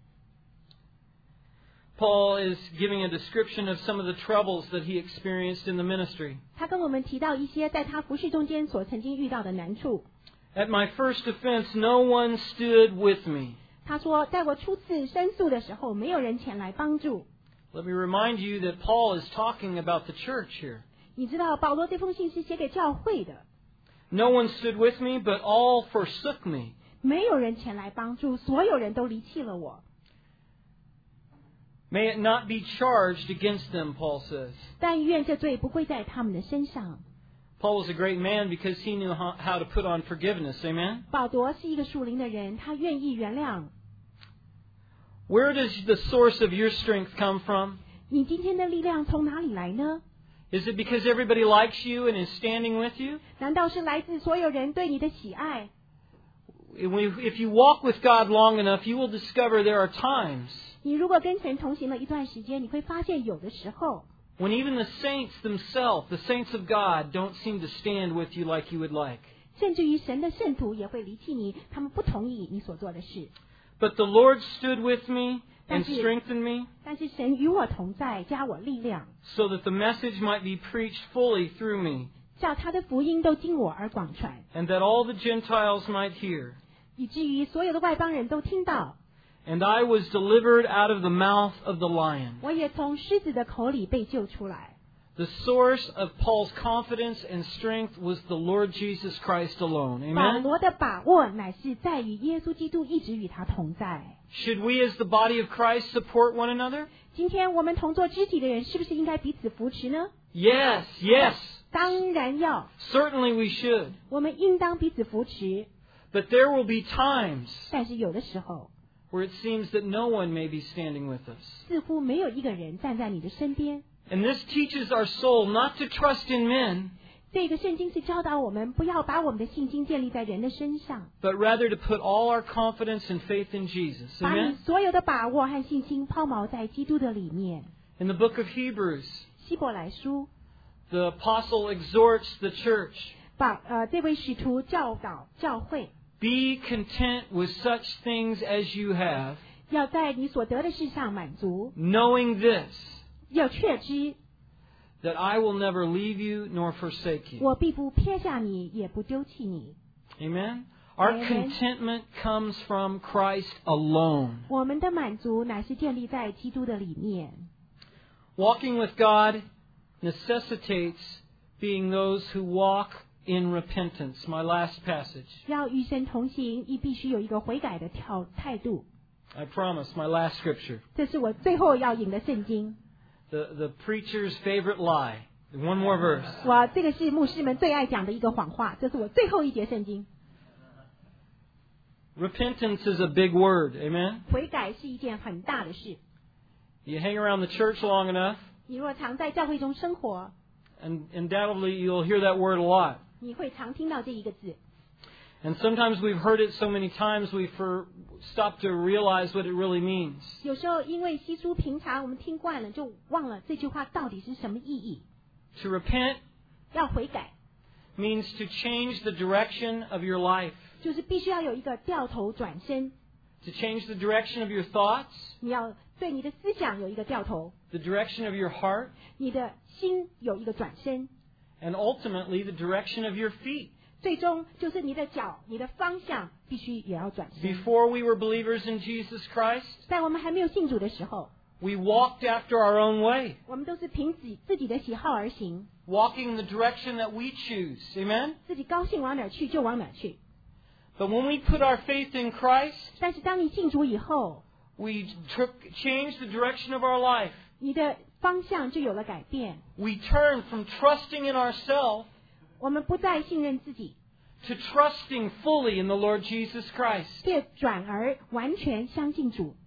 Speaker 1: Paul is giving a description of some of the troubles that he experienced in the ministry.
Speaker 2: 他跟我们提到一些在他服事中间所曾经遇到的难处。
Speaker 1: At my first offense, no one stood with me.
Speaker 2: 他说，在我初次申诉的时候，没有人前来帮助。
Speaker 1: Let me remind you that Paul is talking about the church here.
Speaker 2: 你知道保罗这封信是写给教会的，
Speaker 1: No one stood with me, but all forsook me.
Speaker 2: 没有人前来帮助，所有人都离弃了我。
Speaker 1: May it not be charged against them, Paul says.
Speaker 2: 但愿这罪不归在他们的身上。
Speaker 1: Paul was a great man because he knew how to put on forgiveness. Amen?
Speaker 2: 保罗是一个属灵的人，他愿意原谅。
Speaker 1: Where does the source of your strength come from?
Speaker 2: 你今天的力量从哪里来呢？
Speaker 1: Is it because everybody likes you and is standing with you?
Speaker 2: 难道是来自所有人对你的喜爱？
Speaker 1: If you walk with God long enough, you will discover there are times
Speaker 2: 你如果跟神同行了一段时间，你会发现有的时候，
Speaker 1: when even the saints themselves, the saints of God, don't seem to stand with you like you would like.
Speaker 2: 甚至于神的圣徒也会离弃你，他们不同意你所做的事。
Speaker 1: But the Lord stood with me and
Speaker 2: 但是-
Speaker 1: strengthened me
Speaker 2: 但是神与我同在，加我力量，
Speaker 1: so that the message might be preached fully through me
Speaker 2: 叫他的福音都经我而广传，
Speaker 1: and that all the Gentiles might hear.
Speaker 2: 以至于所有的外邦人都听到。
Speaker 1: And I was delivered out of the mouth of the lion.
Speaker 2: 我也从狮子的口里被救出来。
Speaker 1: The source of Paul's confidence and strength was the Lord Jesus Christ alone.
Speaker 2: 保
Speaker 1: Amen?
Speaker 2: 罗的把握乃是在于耶稣基督一直与他同在。
Speaker 1: Should we as the body of Christ support one another?
Speaker 2: 今天我们同做肢体的人，是不是应该彼此扶持呢？
Speaker 1: Yes, yes.
Speaker 2: 当然要，
Speaker 1: Certainly we should.
Speaker 2: 我们应当彼此扶持。
Speaker 1: But there will be times
Speaker 2: 但是有的时候，
Speaker 1: where it seems that no one may be standing with us.
Speaker 2: 似乎没有一个人站在你的身边。
Speaker 1: And this teaches our soul not to trust in men,
Speaker 2: 这个圣经是教导我们不要把我们的信心建立在人的身上，
Speaker 1: but rather to put all our confidence and faith in Jesus.
Speaker 2: 把你
Speaker 1: Amen?
Speaker 2: 所有的把握和信心抛锚在基督的里面。
Speaker 1: In the book of Hebrews,
Speaker 2: 希伯来书
Speaker 1: the apostle exhorts the church,
Speaker 2: 这位使徒教导教会，
Speaker 1: be content with such things as you have,
Speaker 2: 要在你所得的事上满足，
Speaker 1: knowing this,
Speaker 2: 要确知
Speaker 1: that I will never leave you nor forsake you.
Speaker 2: 我必不撇下你，也不丢弃你。
Speaker 1: Amen? Our
Speaker 2: Amen.
Speaker 1: contentment comes from Christ alone.
Speaker 2: 我们的满足乃是建立在基督的里面。
Speaker 1: Walking with God necessitates being those who walk in repentance. My last passage.
Speaker 2: 要与神同行，亦必须有一个悔改的态度。
Speaker 1: I promise, my last scripture.
Speaker 2: 这是我最后要引的圣经。
Speaker 1: The preacher's favorite lie. One more verse.
Speaker 2: 哇，这个是牧师们最爱讲的一个谎话。这是我最后一节圣经。
Speaker 1: Repentance is a big word. Amen?
Speaker 2: 悔改是一件很大的事。
Speaker 1: You hang around the church long enough,
Speaker 2: 你若常在教会中生活，
Speaker 1: and undoubtedly you'll hear that word a lot.
Speaker 2: 你会常听到这一个字。
Speaker 1: And sometimes we've heard it so many times we've stopped to realize what it really means.
Speaker 2: 有时候因为稀疏平常，我们听惯了，就忘了这句话到底是什么意义。
Speaker 1: To repent
Speaker 2: 要悔改，
Speaker 1: means to change the direction of your life,
Speaker 2: 就是必须要有一个掉头转身，
Speaker 1: to change the direction of your thoughts,
Speaker 2: 你要对你的思想有一个掉头，
Speaker 1: the direction of your heart,
Speaker 2: 你的心有一个转身，
Speaker 1: and ultimately the direction of your feet.
Speaker 2: 最终就是你的脚、你的方向必须也要转身。
Speaker 1: Before we were believers in Jesus Christ,
Speaker 2: 在我们还没有信主的时候，
Speaker 1: we walked after our own way,
Speaker 2: 我们都是凭自己的喜好而行，
Speaker 1: walking in the direction that we choose. Amen?
Speaker 2: 自己高兴往哪儿去就往哪儿去。
Speaker 1: But when we put our faith in Christ,
Speaker 2: 但是当你信主以后，
Speaker 1: we changed the direction of our life.
Speaker 2: 你的方向就有了改变。
Speaker 1: We turned from trusting in ourselves
Speaker 2: 我们不再信任自己，
Speaker 1: to trusting fully in the Lord Jesus Christ.
Speaker 2: 却转而完全相信主。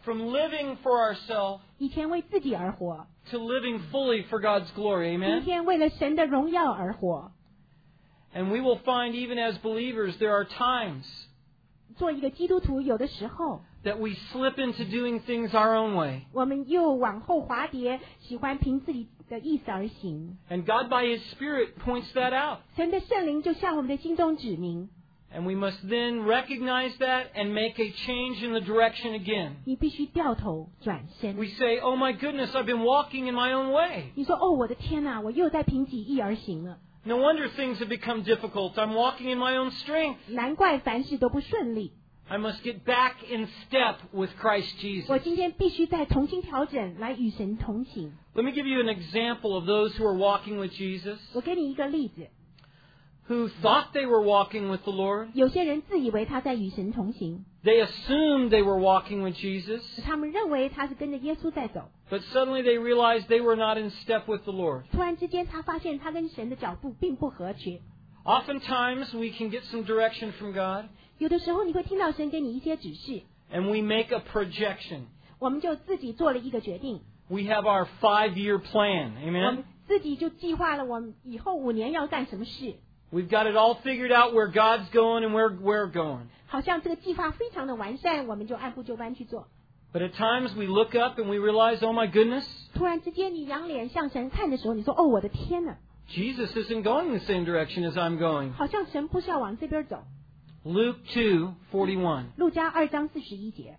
Speaker 1: from living for ourselves
Speaker 2: 以前为自己而活，
Speaker 1: to living fully for God's glory.
Speaker 2: 今
Speaker 1: Amen?
Speaker 2: 天为了神的荣耀而活。
Speaker 1: And we will find even as believers there are times
Speaker 2: 做一个基督徒，有的时候
Speaker 1: that we slip into doing things our own way.
Speaker 2: 我们又往后滑跌，喜欢凭自己的意思而行。
Speaker 1: And God by His Spirit points that out.
Speaker 2: 神的圣灵就向我们的心中指明，
Speaker 1: And we must then recognize that and make a change in the direction again.
Speaker 2: 你必须掉头转身。
Speaker 1: We say, oh my goodness, I've been walking in my own way.
Speaker 2: 你说：“哦，我的天哪，我又在凭己意而行了。
Speaker 1: No wonder things have become difficult. I'm walking in my own strength.
Speaker 2: 难怪凡事都不顺利。
Speaker 1: I must get back in step with Christ
Speaker 2: 我
Speaker 1: Jesus.
Speaker 2: 今天必须再重新调整，来与神同行。
Speaker 1: Let me give you an example of those who are walking with Jesus,
Speaker 2: 我给你一个例子，
Speaker 1: who thought they were walking with the Lord.
Speaker 2: 有些人自以为他在与神同行，
Speaker 1: They assumed they were walking with Jesus,
Speaker 2: 他们认为他是跟着耶稣在走。
Speaker 1: but suddenly they realized they were not in step with the Lord.
Speaker 2: 突然之间，他发现他跟神的脚步并不合群。
Speaker 1: Oftentimes we can get some direction from God,
Speaker 2: 有的时候你会听到神给你一些指示，
Speaker 1: and we make a projection.
Speaker 2: 我们就自己做了一个决定，
Speaker 1: We have our 5-year plan.
Speaker 2: 我
Speaker 1: Amen?
Speaker 2: 们自己就计划了我们以后5年要干什么事，
Speaker 1: We've got it all figured out where God's going and where we're going.
Speaker 2: 好像这个计划非常的完善，我们就按部就班去做。
Speaker 1: But at times we look up and we realize, oh my goodness,
Speaker 2: 突然之间，你仰脸向神看的时候，你说：“哦，我的天哪，
Speaker 1: Jesus isn't going the same direction as I'm going.
Speaker 2: 好像神不是要往这边走。”
Speaker 1: Luke 2:41.
Speaker 2: 路加2章41节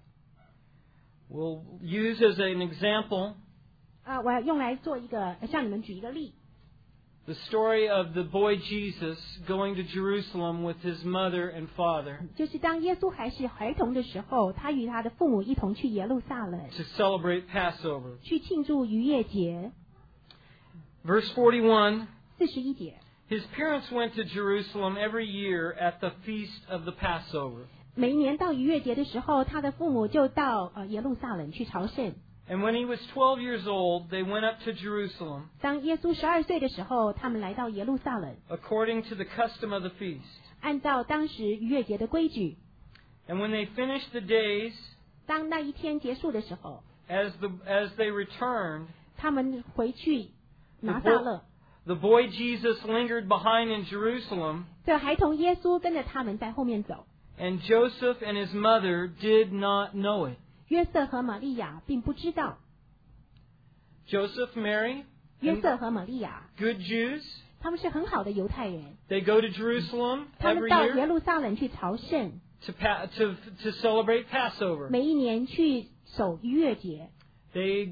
Speaker 1: We'll use as an example
Speaker 2: 啊，我要用来做一个向你们举一个例，
Speaker 1: the story of the boy Jesus going to Jerusalem with his mother and father
Speaker 2: 就是当耶稣还是孩童的时候，他与他的父母一同去耶路撒冷
Speaker 1: to celebrate Passover.
Speaker 2: 去庆祝逾越节。
Speaker 1: Verse 41,
Speaker 2: 41节，
Speaker 1: his parents went to Jerusalem every year at the feast of the Passover.
Speaker 2: 每一年到逾越节的时候，他的父母就到耶路撒冷去朝圣。
Speaker 1: And when he was 12 years old, they went up to Jerusalem
Speaker 2: 当耶稣12岁的时候，他们来到耶路撒冷，
Speaker 1: according to the custom of the feast.
Speaker 2: 按照当时逾越节的规矩。
Speaker 1: And when they finished the days,
Speaker 2: 当那一天结束的时候，
Speaker 1: as they returned,
Speaker 2: 他们回去拿撒勒。
Speaker 1: the boy Jesus lingered behind in Jerusalem,
Speaker 2: 这孩童耶稣跟着他们在后面走，
Speaker 1: and Joseph and his mother did not know it.
Speaker 2: 约瑟和玛利亚并不知道。
Speaker 1: Joseph, Mary,
Speaker 2: 约
Speaker 1: and
Speaker 2: 瑟和玛利亚，
Speaker 1: good Jews,
Speaker 2: 他们是很好的犹太人，
Speaker 1: they go to Jerusalem
Speaker 2: 他们
Speaker 1: every
Speaker 2: 到耶
Speaker 1: year
Speaker 2: 路撒冷去朝圣，
Speaker 1: to celebrate Passover.
Speaker 2: 每一年去守逾越节，
Speaker 1: They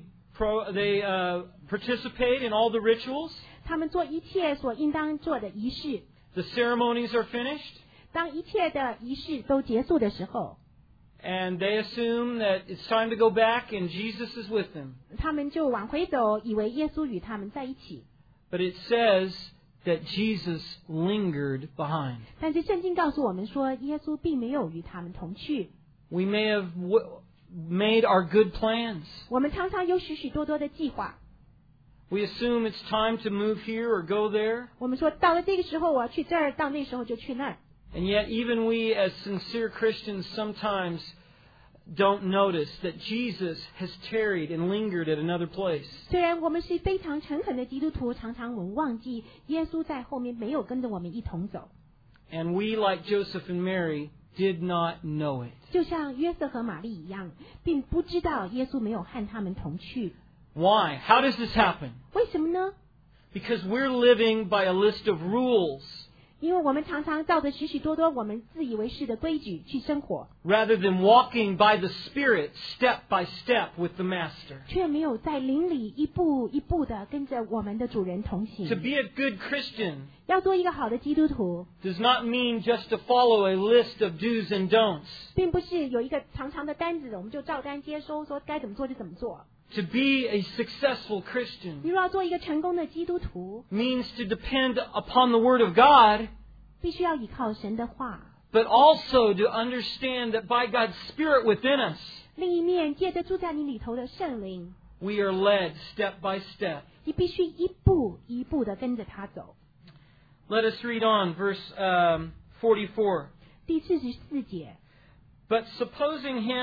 Speaker 1: participate in all the rituals.
Speaker 2: 他们做一切所应当做的仪式。
Speaker 1: The ceremonies are finished,
Speaker 2: 当一切的仪式都结束的时候，
Speaker 1: and they assume that it's time to go back and Jesus is with them.
Speaker 2: 他们就往回走，以为耶稣与他们在一起。
Speaker 1: But it says that Jesus lingered behind.
Speaker 2: 但是圣经告诉我们说，耶稣并没有与他们同去。
Speaker 1: We may have made our good plans.
Speaker 2: 我们常常有许许多多的计划，
Speaker 1: We assume it's time to move here or go there.
Speaker 2: 我们说到了这个时候我要去这儿，到那时候就去那儿。
Speaker 1: And yet even we as sincere Christians sometimes don't notice that Jesus has tarried and lingered at another place.
Speaker 2: 虽然我们是非常诚恳的基督徒，常常我们忘记耶稣在后面没有跟着我们一同走，
Speaker 1: And we, like Joseph and Mary, did not know it.
Speaker 2: 就像约瑟和玛丽一样，并不知道耶稣没有和他们同去。
Speaker 1: Why? How does this happen?
Speaker 2: 为什么呢？
Speaker 1: Because we're living by a list of rules
Speaker 2: 因为我们常常照着许许多多我们自以为是的规矩去生活，
Speaker 1: rather than walking by the Spirit step by step with the Master.
Speaker 2: 却没有在灵里一步一步的跟着我们的主人同
Speaker 1: To
Speaker 2: 行。
Speaker 1: be a good Christian
Speaker 2: 要做一个好的基督徒，
Speaker 1: does not mean just to follow a list of do's and don'ts.
Speaker 2: 并不是有一个长长的单子，我们就照单接收，说该怎么做就怎么做。
Speaker 1: To be a successful Christian
Speaker 2: 你若要做一个成功的基督徒，
Speaker 1: means to depend upon the Word of God,
Speaker 2: 必须要依靠神的话。
Speaker 1: but also to understand that by God's Spirit within us,
Speaker 2: 另一面，借着住在你里头的圣灵，
Speaker 1: we are led step by step.
Speaker 2: 你必须一步一步的跟着他走。
Speaker 1: Let us read on, verse 44.
Speaker 2: 第44节，
Speaker 1: But supposing him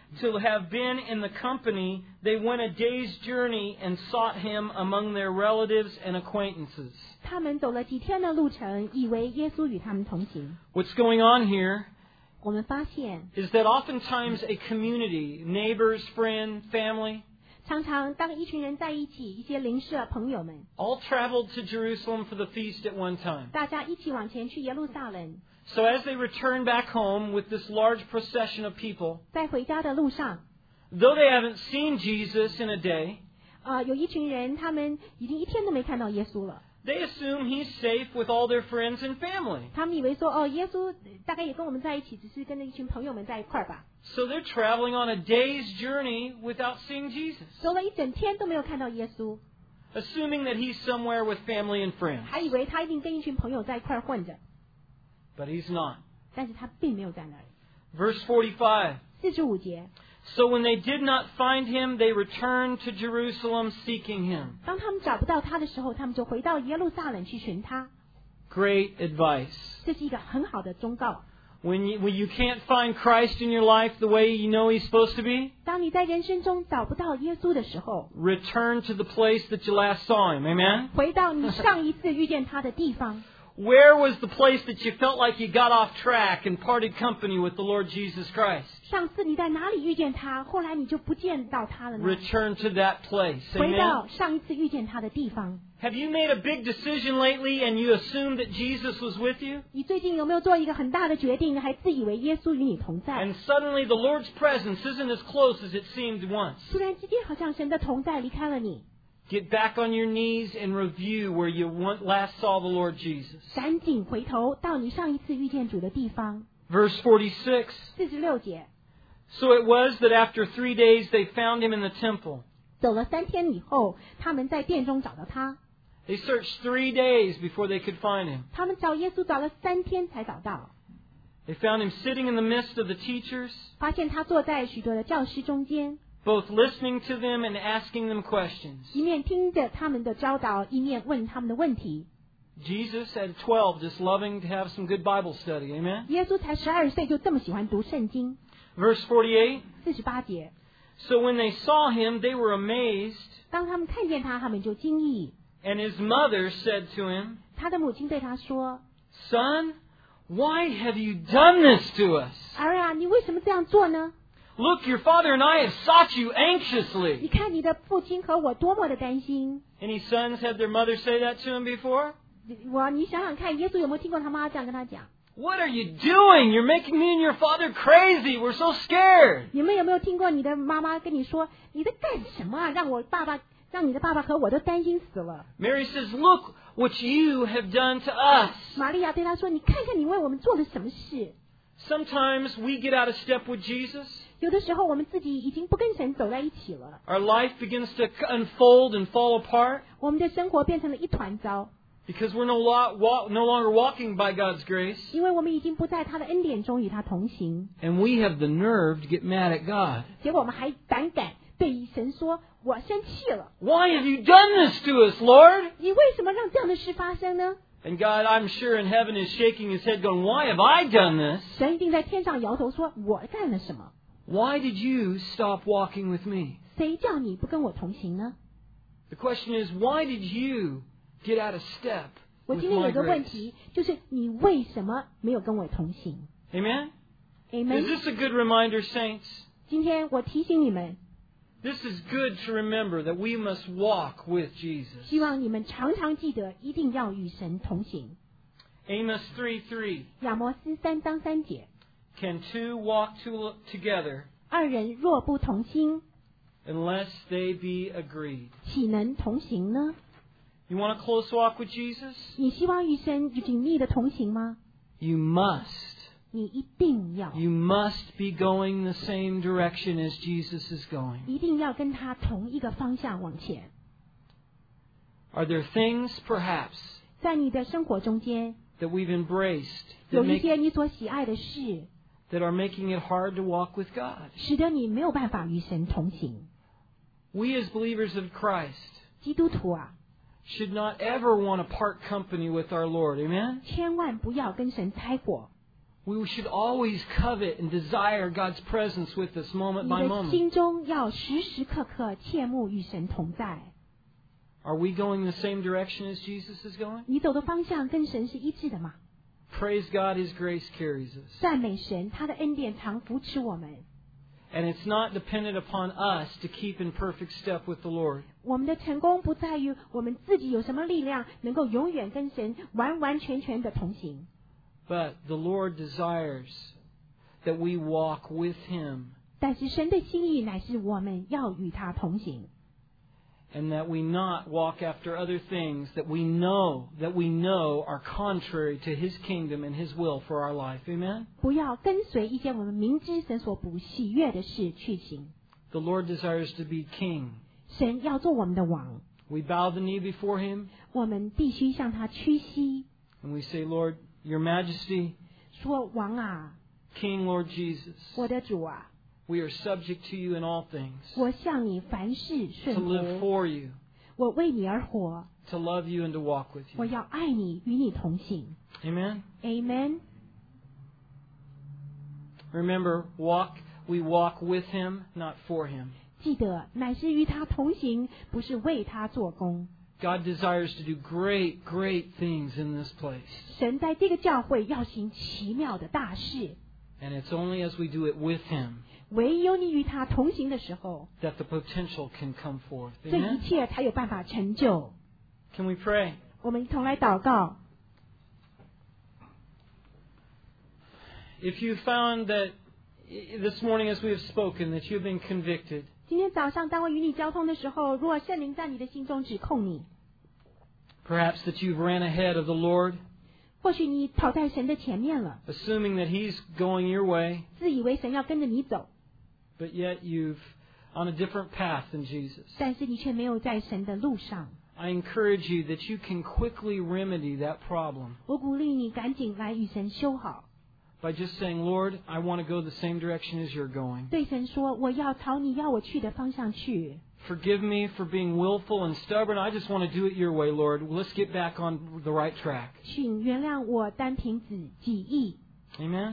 Speaker 1: to have been in the company, they went a day's journey and sought him among their relatives and acquaintances.
Speaker 2: 他们走了几天的路程，以为耶稣与他们同行。
Speaker 1: What's going on here
Speaker 2: 我们发现，
Speaker 1: is that oftentimes a community, neighbors, friend, family,
Speaker 2: 常常当一群人在一起，一些邻舍朋友们，
Speaker 1: all traveled to Jerusalem for the feast at one time.
Speaker 2: 大家一起往前去耶路撒冷。
Speaker 1: So as they returned back home with this large procession of people,
Speaker 2: 在回家的路上，
Speaker 1: though they haven't seen Jesus in a day,
Speaker 2: 有一群人，他们已经一天都没看到耶稣了。
Speaker 1: they assume he's safe with all their friends and family.
Speaker 2: 他们以为说，耶稣大概也跟我们在一起，只是跟着一群朋友们在一块儿吧。
Speaker 1: So they're traveling on a day's journey without seeing Jesus,
Speaker 2: 走了一整天都没有看到耶稣，
Speaker 1: assuming that he's somewhere with family and friends.
Speaker 2: 还以为他一定跟一群朋友在一块儿混着，
Speaker 1: But he's not.
Speaker 2: 但是他并没有在那里。
Speaker 1: Verse 45.
Speaker 2: 45节，
Speaker 1: So when they did not find him, they returned to Jerusalem seeking him.
Speaker 2: 当他们找不到他的时候，他们就回到耶路撒冷去寻他。
Speaker 1: Great advice.
Speaker 2: 这是一个很好的忠告。
Speaker 1: When you can't find Christ in your life the way you know he's supposed to be,
Speaker 2: 当你在人生中找不到耶稣的时候，
Speaker 1: return to the place that you last saw him. Amen?
Speaker 2: 回到你上一次遇见他的地方。
Speaker 1: Where was the place that you felt like you got off track and parted company with the Lord Jesus Christ?
Speaker 2: 上次你在哪里遇见他？后来你就不见到他了呢？
Speaker 1: Return to that place.
Speaker 2: 回
Speaker 1: Amen?
Speaker 2: 到上一次遇见他的地方。
Speaker 1: Have you made a big decision lately and you assumed that Jesus was with you?
Speaker 2: 你最近有没有做一个很大的决定，还自以为耶稣与你同在？
Speaker 1: And suddenly the Lord's presence isn't as close as it seemed once.
Speaker 2: 突然之间，好像神的同在离开了你。
Speaker 1: Get back on your knees and review where you last saw the Lord Jesus.
Speaker 2: 赶紧回头到你上一次遇见主的地方。
Speaker 1: Verse 46.
Speaker 2: 46节，
Speaker 1: So it was that after 3 days they found him in the temple.
Speaker 2: 走了3天以后，他们在殿中找到他。
Speaker 1: They searched 3 days before they could find him.
Speaker 2: 他们找耶稣找了3天才找到，
Speaker 1: They found him sitting in the midst of the teachers,
Speaker 2: 发现他坐在许多的教师中间，
Speaker 1: both listening to them and asking them questions.
Speaker 2: 一面听着他们的教导，一面问他们的问题。
Speaker 1: Jesus at 12 just loving to have some good Bible study. Amen?
Speaker 2: 耶稣才12岁就这么喜欢读圣经。
Speaker 1: Verse 48.
Speaker 2: 48节，
Speaker 1: So when they saw him, they were amazed,
Speaker 2: 当他们看见他，他们就惊异。
Speaker 1: and his mother said to him,
Speaker 2: 他的母亲对他说
Speaker 1: Son, why have you done this to us?：“
Speaker 2: 儿啊，你为什么这样做呢？
Speaker 1: Look, your father and I have sought you
Speaker 2: 你
Speaker 1: anxiously.
Speaker 2: 看你的父亲和我多么的担心。
Speaker 1: Any sons had their mother say that to him before?
Speaker 2: 你想想看，耶稣有没有听过他妈这样跟他讲？
Speaker 1: What are you doing? You're making me and your father crazy. We're so scared.
Speaker 2: 你们有没有听过你的妈妈跟你说：“你在干什么啊？让你的爸爸和我都担心死了。
Speaker 1: Mary says, Look what you have done to us. ”
Speaker 2: 玛利亚对他说：“你看看你为我们做了什么事。
Speaker 1: Sometimes we get out of step with Jesus. ”
Speaker 2: 有的时候我们自己已经不跟神走在一起了，
Speaker 1: Our life begins to unfold and fall apart
Speaker 2: 我们的生活变成了一团糟，
Speaker 1: because we're no longer walking by God's grace.
Speaker 2: 因为我们已经不在他的恩典中与他同行。
Speaker 1: And we have the nerve to get mad at God.
Speaker 2: 结果我们还胆敢对神说：“我生气了，
Speaker 1: Why have you done this to us, Lord?
Speaker 2: 你为什么让这样的事发生呢？”
Speaker 1: And God, I'm sure in heaven, is shaking his head going, Why have I done this?
Speaker 2: 神一定在天上摇头说：“我干了什么？
Speaker 1: Why did you stop walking with me?
Speaker 2: 谁叫你不跟我同行呢？”
Speaker 1: The question is, why did you get out of step
Speaker 2: 我
Speaker 1: with
Speaker 2: 今天
Speaker 1: my
Speaker 2: 有个问
Speaker 1: grace?
Speaker 2: 题，就是你为什么没有跟我同行
Speaker 1: Amen? Is
Speaker 2: ？Amen。
Speaker 1: this a good reminder, saints?
Speaker 2: 今天我提醒你们，
Speaker 1: This is good to remember that we must walk with Jesus.
Speaker 2: 希望你们常常记得，一定要与神同行。
Speaker 1: Amos 3:3.
Speaker 2: 亚摩斯3章3节，
Speaker 1: Can two walk together
Speaker 2: 二人若不同心，
Speaker 1: unless they be agreed?
Speaker 2: 岂能同行呢？
Speaker 1: You want a close walk with Jesus?
Speaker 2: 你希望与神紧密的同行吗？
Speaker 1: You must.
Speaker 2: 你一定要，
Speaker 1: You must be going the same direction as Jesus is going.
Speaker 2: 一定要跟他同一个方向往前。
Speaker 1: Are there things, perhaps,
Speaker 2: 在你的生活中间，
Speaker 1: that we've embraced
Speaker 2: 有一些你所喜爱的事，
Speaker 1: that are making it hard to walk with God?
Speaker 2: 使得你没有办法与神同行。
Speaker 1: We as believers of Christ
Speaker 2: 基督徒啊，
Speaker 1: should not ever want to part company with our Lord. Amen?
Speaker 2: 千万不要跟神拆伙。
Speaker 1: We should always covet and desire God's presence with us moment
Speaker 2: 你
Speaker 1: by
Speaker 2: 的
Speaker 1: moment.
Speaker 2: 心中要时时刻刻切慕与神同在。
Speaker 1: Are we going the same direction as Jesus is going?
Speaker 2: 你走的方向跟神是一致的吗？
Speaker 1: Praise God, His grace carries us.
Speaker 2: 赞美神，他的恩典常扶持我们。
Speaker 1: And it's not dependent upon us to keep in perfect step with the Lord.
Speaker 2: 我们的成功不在于我们自己有什么力量能够永远跟神完完全全的同行，
Speaker 1: But the Lord desires that we walk with Him
Speaker 2: 但是神的心意乃是我们要与他同行，
Speaker 1: and that we not walk after other things that we know are contrary to His kingdom and His will for our life. Amen?
Speaker 2: 不要跟随一些我们明知神所不喜悦的事去行。
Speaker 1: The Lord desires to be King.
Speaker 2: 神要做我们的王，
Speaker 1: We bow the knee before Him
Speaker 2: 我们必须向他屈膝，
Speaker 1: and we say, Lord, Your Majesty,
Speaker 2: 说王啊，
Speaker 1: King Lord Jesus,
Speaker 2: 我的主啊，
Speaker 1: we are subject to You in all things,
Speaker 2: 我向你凡事
Speaker 1: to
Speaker 2: 顺
Speaker 1: live
Speaker 2: 服，
Speaker 1: for You,
Speaker 2: 我为你而活，
Speaker 1: to love You and to walk with
Speaker 2: 我
Speaker 1: You.
Speaker 2: 要爱你，与你同行。
Speaker 1: Amen?
Speaker 2: Amen。
Speaker 1: Remember, we walk with Him, not for Him.
Speaker 2: 记得乃是与他同行，不是为他做工。
Speaker 1: God desires to do great, great things in this place.
Speaker 2: 神在这个教会要行奇妙的大事，
Speaker 1: And it's only as we do it with Him
Speaker 2: 唯有你与他同行的时候，
Speaker 1: that the potential can come forth.
Speaker 2: 这一
Speaker 1: Amen?
Speaker 2: 切才有办法成就。
Speaker 1: Can we pray?
Speaker 2: 我们一同来祷告。
Speaker 1: If you found that this morning as we have spoken that you've been convicted,
Speaker 2: 今天早上当我与你交通的时候，如果圣灵在你的心中指控你，
Speaker 1: perhaps that you've ran ahead of the Lord,
Speaker 2: 或许你跑在神的前面了，
Speaker 1: assuming that He's going your way,
Speaker 2: 自以为神要跟着你走，
Speaker 1: but yet you've on a different path than Jesus.
Speaker 2: 但是你却没有在神的路上。
Speaker 1: I encourage you that you can quickly remedy that problem
Speaker 2: 我鼓励你赶紧来与神修好，
Speaker 1: by just saying, Lord, I want to go the same direction as you're going.
Speaker 2: 对神说：“我要朝你要我去的方向去。
Speaker 1: Forgive me for being willful and stubborn. I just want to do it your way, Lord. Let's get back on the right track.
Speaker 2: 请原谅我单凭己意。
Speaker 1: Amen?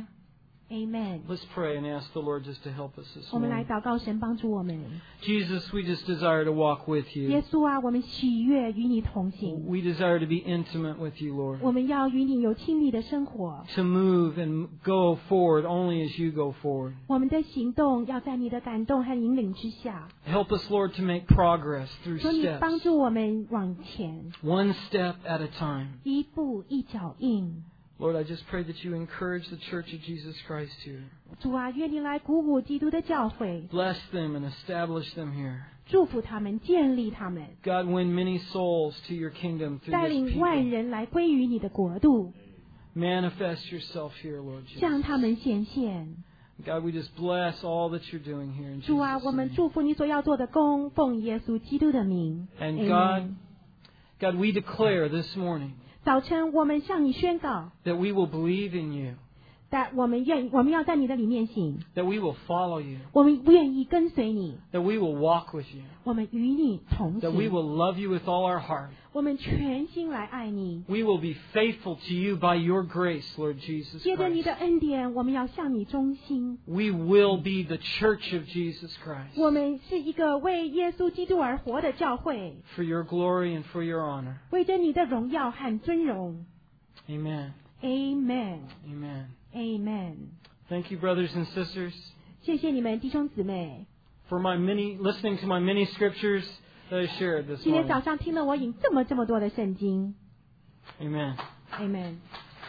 Speaker 2: Amen。
Speaker 1: Let's pray and ask the Lord just to help us this
Speaker 2: 我们来
Speaker 1: morning.
Speaker 2: 祷告神帮助我们。
Speaker 1: Jesus, we just desire to walk with
Speaker 2: 耶
Speaker 1: you.
Speaker 2: 稣啊，我们喜悦与你同行，
Speaker 1: We desire to be intimate with you,
Speaker 2: 我
Speaker 1: Lord.
Speaker 2: 们要与你有亲密的生活。
Speaker 1: To move and go forward only as you go forward.
Speaker 2: 我们的行动要在你的感动和引领之下，
Speaker 1: Help us, Lord, to make progress through
Speaker 2: 求你
Speaker 1: steps,
Speaker 2: 帮助我们往前，
Speaker 1: one step at a time.
Speaker 2: 一步一脚印。
Speaker 1: Lord, I just pray that you encourage the Church of Jesus Christ here.
Speaker 2: 主啊，愿你来鼓舞基督的教会，
Speaker 1: Bless them and establish them here.
Speaker 2: 祝福他们，建立他们，
Speaker 1: God, win many souls to your kingdom through
Speaker 2: 带
Speaker 1: this
Speaker 2: 领万
Speaker 1: people.
Speaker 2: 人来归于你的国度，
Speaker 1: Manifest yourself here, Lord
Speaker 2: 向
Speaker 1: Jesus.
Speaker 2: 他们显现。
Speaker 1: God, we just bless all that you're doing here in
Speaker 2: 主啊，
Speaker 1: Jesus'
Speaker 2: 我们
Speaker 1: name.
Speaker 2: 祝福你所要做的工，奉耶稣基督的名。
Speaker 1: And
Speaker 2: Amen
Speaker 1: God, we declare this morning
Speaker 2: 早晨，我们向你宣告，
Speaker 1: that we will believe in you,
Speaker 2: 但我们要在你的里面行，
Speaker 1: that we will follow you,
Speaker 2: 我们愿意跟随你，
Speaker 1: that we will walk with you,
Speaker 2: 我们与你同
Speaker 1: that we
Speaker 2: 行，
Speaker 1: will love you with all our heart.
Speaker 2: 我们全心来爱你。
Speaker 1: We will be faithful to you by your grace, Lord Jesus
Speaker 2: 借着你
Speaker 1: Christ.
Speaker 2: 的恩典，我们要向你忠心。
Speaker 1: We will be the church of Jesus Christ
Speaker 2: 我们是一个为耶稣基督而活的教会，
Speaker 1: for your glory and for your honor.
Speaker 2: 为着你的荣耀和尊荣。
Speaker 1: Amen.
Speaker 2: Amen。
Speaker 1: Amen.
Speaker 2: Amen。
Speaker 1: Thank you, brothers and sisters,
Speaker 2: 谢谢你们弟兄姊妹，
Speaker 1: for listening to my many scriptures that I shared this
Speaker 2: 今天
Speaker 1: morning.
Speaker 2: 早上听了我引这么多的圣经。
Speaker 1: Amen.
Speaker 2: Amen。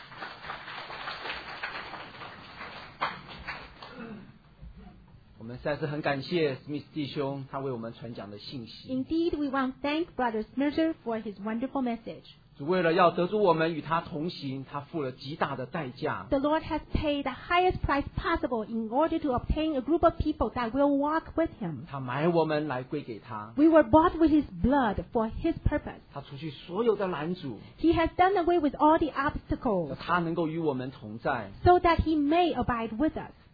Speaker 3: 我们实在是很感谢 Smith 弟兄他为我们传讲的信息。
Speaker 2: Indeed, we want to thank Brother Smirzer for his wonderful message.
Speaker 3: 主为了要得主我们与他同行，他付了极大的代价。
Speaker 2: The Lord has paid the highest price possible in order to obtain a group of people that will walk with Him.
Speaker 3: 他买我们来归给他，
Speaker 2: We were bought with His blood for His purpose.
Speaker 3: 他除去所有的拦阻，
Speaker 2: He has done away with all the
Speaker 3: 让
Speaker 2: obstacles
Speaker 3: 他能够与我们同在。
Speaker 2: so that He may abide with us.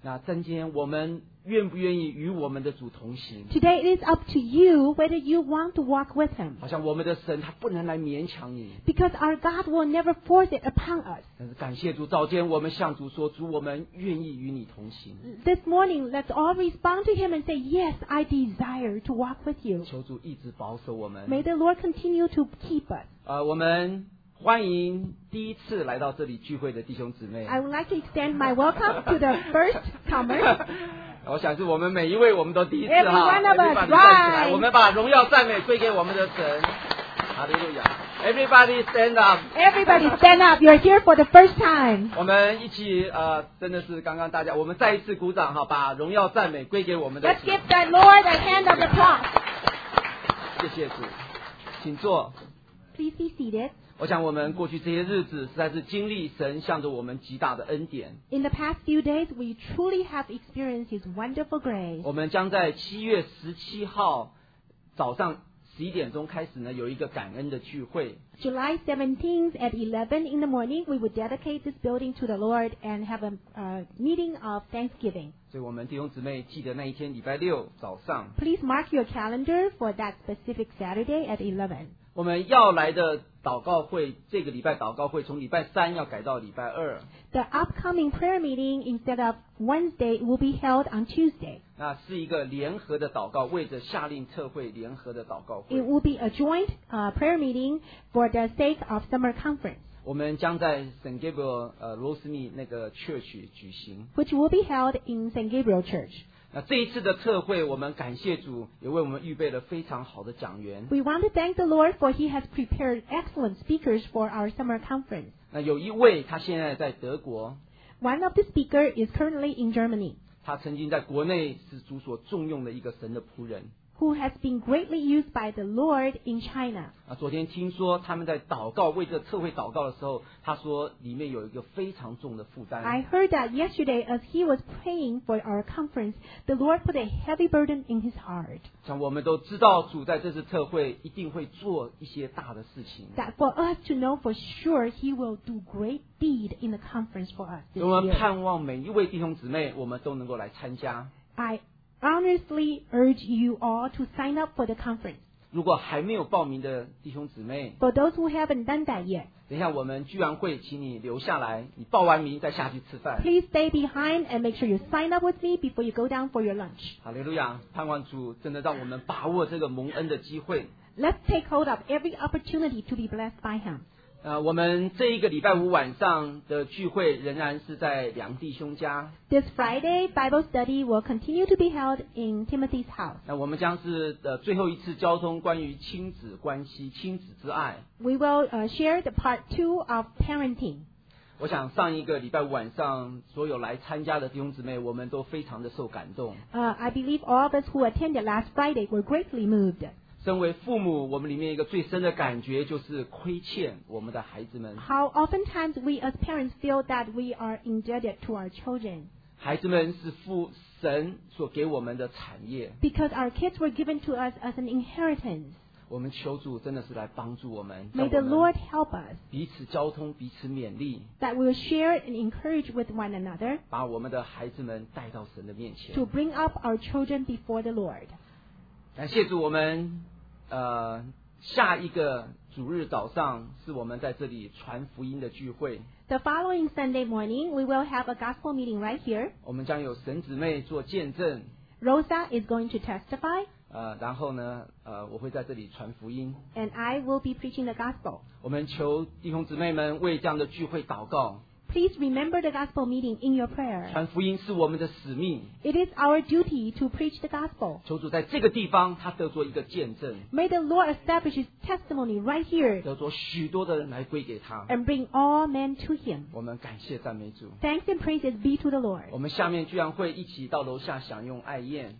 Speaker 3: 那今天我们愿不愿意与我们的主同行？
Speaker 2: Today it is up to you whether you want to walk with Him.
Speaker 3: 好像我们的神他不能来勉强你，
Speaker 2: Because our God will never force it upon us.
Speaker 3: 但是感谢主，早间我们向主说，主我们愿意与你同行。
Speaker 2: This morning, let's all respond to Him and say, yes, I desire to walk with you.
Speaker 3: 求主一直保守我们。
Speaker 2: May the Lord continue to keep us.
Speaker 3: 我们欢迎第一次来到这里聚会的弟兄姊妹。
Speaker 2: I would like to extend my welcome to the first comers.
Speaker 3: 我想是我们每一位我们都第一次
Speaker 2: Every
Speaker 3: 哈
Speaker 2: one of us,
Speaker 3: ，Everybody 站起来，
Speaker 2: right.
Speaker 3: 我们把荣耀赞美归给我们的神。哈利路亚 ！Everybody stand up。
Speaker 2: Everybody stand up. You're here for the first time.
Speaker 3: 我们一起真的是刚刚大家，我们再一次鼓掌哈，把荣耀赞美归给我们的
Speaker 2: Let's
Speaker 3: 主。
Speaker 2: give the Lord a hand of applause.
Speaker 3: 谢谢主，请坐。
Speaker 2: Please be seated.
Speaker 3: 我想我们过去这些日子实在是经历神向着我们极大的恩典。
Speaker 2: In the past few days, we truly have experienced His wonderful grace.
Speaker 3: 我们将在7月17号早上11点钟开始呢，有一个感恩的聚会。
Speaker 2: July 17th at 11 in the morning, we would dedicate this building to the Lord and have a meeting of Thanksgiving.
Speaker 3: 所以我们弟兄姊妹记得那一天礼拜六早上，
Speaker 2: Please mark your calendar for that specific Saturday at 11.
Speaker 3: 我们要来的祷告会，这个礼拜祷告会从礼拜3要改到礼拜2。
Speaker 2: The upcoming prayer meeting, instead of Wednesday, will be held on Tuesday.
Speaker 3: 那是一个联合的祷告，为着夏令特会联合的祷告
Speaker 2: It
Speaker 3: 会。
Speaker 2: will be a joint prayer meeting for the sake of summer conference,
Speaker 3: 我们将在 St. Gabriel Rosemead 那个 church 举行。
Speaker 2: which will be held in St. Gabriel Church.
Speaker 3: 那这一次的特会，我们感谢主，也为我们预备了非常好的讲员。
Speaker 2: We want to thank the Lord for He has prepared excellent speakers for our summer conference.
Speaker 3: 那有一位他现在在德国，
Speaker 2: One of the speakers is currently in Germany,
Speaker 3: 他曾经在国内是主所重用的一个神的仆人。
Speaker 2: who has been greatly used by the Lord in China.
Speaker 3: 昨天听说他们在祷告为这特会祷告的时候，他说里面有一个非常重的负担。
Speaker 2: I heard that yesterday as he was praying for our conference, the Lord put a heavy burden in his heart.
Speaker 3: 像我们都知道，主在这次特会一定会做一些大的事情。
Speaker 2: That for us to know for sure He will do great deed in the conference for us this
Speaker 3: 我们
Speaker 2: year.
Speaker 3: 盼望每一位弟兄姊妹，我们都能够来参加。
Speaker 2: I honestly urge you all to sign up for the conference.
Speaker 3: 如果还没有报名的弟兄姊妹，
Speaker 2: For those who haven't done that yet,
Speaker 3: 等一下我们聚完会，请你留下来，你报完名再下去吃饭。
Speaker 2: please stay behind and make sure you sign up with me before you go down for your lunch.
Speaker 3: 哈利路亚！盼望主真的让我们把握这个蒙恩的机会。
Speaker 2: Let's take hold of every opportunity to be blessed by Him.
Speaker 3: 我们这一个礼拜五晚上的聚会仍然是在梁弟兄家。
Speaker 2: This Friday, Bible study will continue to be held in Timothy's house.
Speaker 3: 那我们将是最后一次交通关于亲子关系、亲子之爱。
Speaker 2: We will share the part 2 of parenting.
Speaker 3: 我想上一个礼拜五晚上，所有来参加的弟兄姊妹，我们都非常的受感动。
Speaker 2: I believe all of us who attended last Friday were greatly moved.
Speaker 3: 身为父母，我们里面一个最深的感觉就是亏欠我们的孩子们。
Speaker 2: How oftentimes we as parents feel that we are indebted to our children
Speaker 3: 孩子们是父神所给我们的产业，
Speaker 2: because our kids were given to us as an inheritance.
Speaker 3: 我们求主真的是来帮助我们，
Speaker 2: May
Speaker 3: 让
Speaker 2: the
Speaker 3: 我们
Speaker 2: Lord help us
Speaker 3: 彼此交通、彼此勉励，
Speaker 2: that we will share and encourage with one another
Speaker 3: 把我们的孩子们带到神的面前。
Speaker 2: to bring up our children before the Lord.
Speaker 3: 感谢主，我们下一个主日早上是我们在这里传福音的聚会，
Speaker 2: The following Sunday morning, we will have a gospel meeting right here.
Speaker 3: 我们将有神姊妹做见证，
Speaker 2: Rosa is going to testify,
Speaker 3: 然后呢，我会在这里传福音。
Speaker 2: and I will be preaching the gospel.
Speaker 3: 我们求弟兄姊妹们为这样的聚会祷告，
Speaker 2: Please remember the gospel meeting in your prayer.
Speaker 3: 传福音是我们的使命。
Speaker 2: It is our duty to preach the gospel.
Speaker 3: 求主在这个地方，他得做一个见证，
Speaker 2: May the Lord establish His testimony right here
Speaker 3: 得做许多的人来归给他。
Speaker 2: and bring all men to Him.
Speaker 3: 我们感谢赞美主。
Speaker 2: Thanks and praises be to the
Speaker 3: 我
Speaker 2: Lord.
Speaker 3: 们下面居然会一起到楼下享用爱宴。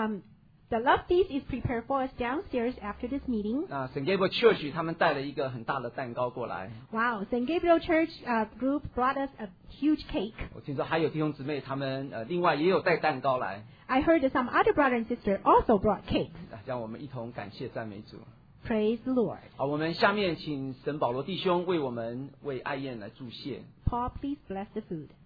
Speaker 2: The love feast is prepared for us downstairs after this meeting.
Speaker 3: 那 St. Gabriel Church 他们带了一个很大的蛋糕过来，
Speaker 2: Wow, St. Gabriel Church group brought us a huge cake.
Speaker 3: 我听说还有弟兄姊妹他们另外也有带蛋糕来，
Speaker 2: I heard that some other brother and sister also brought cakes.
Speaker 3: 让我们一同感谢赞美主。
Speaker 2: Praise the Lord.
Speaker 3: 好，我们下面请沈保罗弟兄为我们为爱宴来祝谢。
Speaker 2: Paul, please bless the food.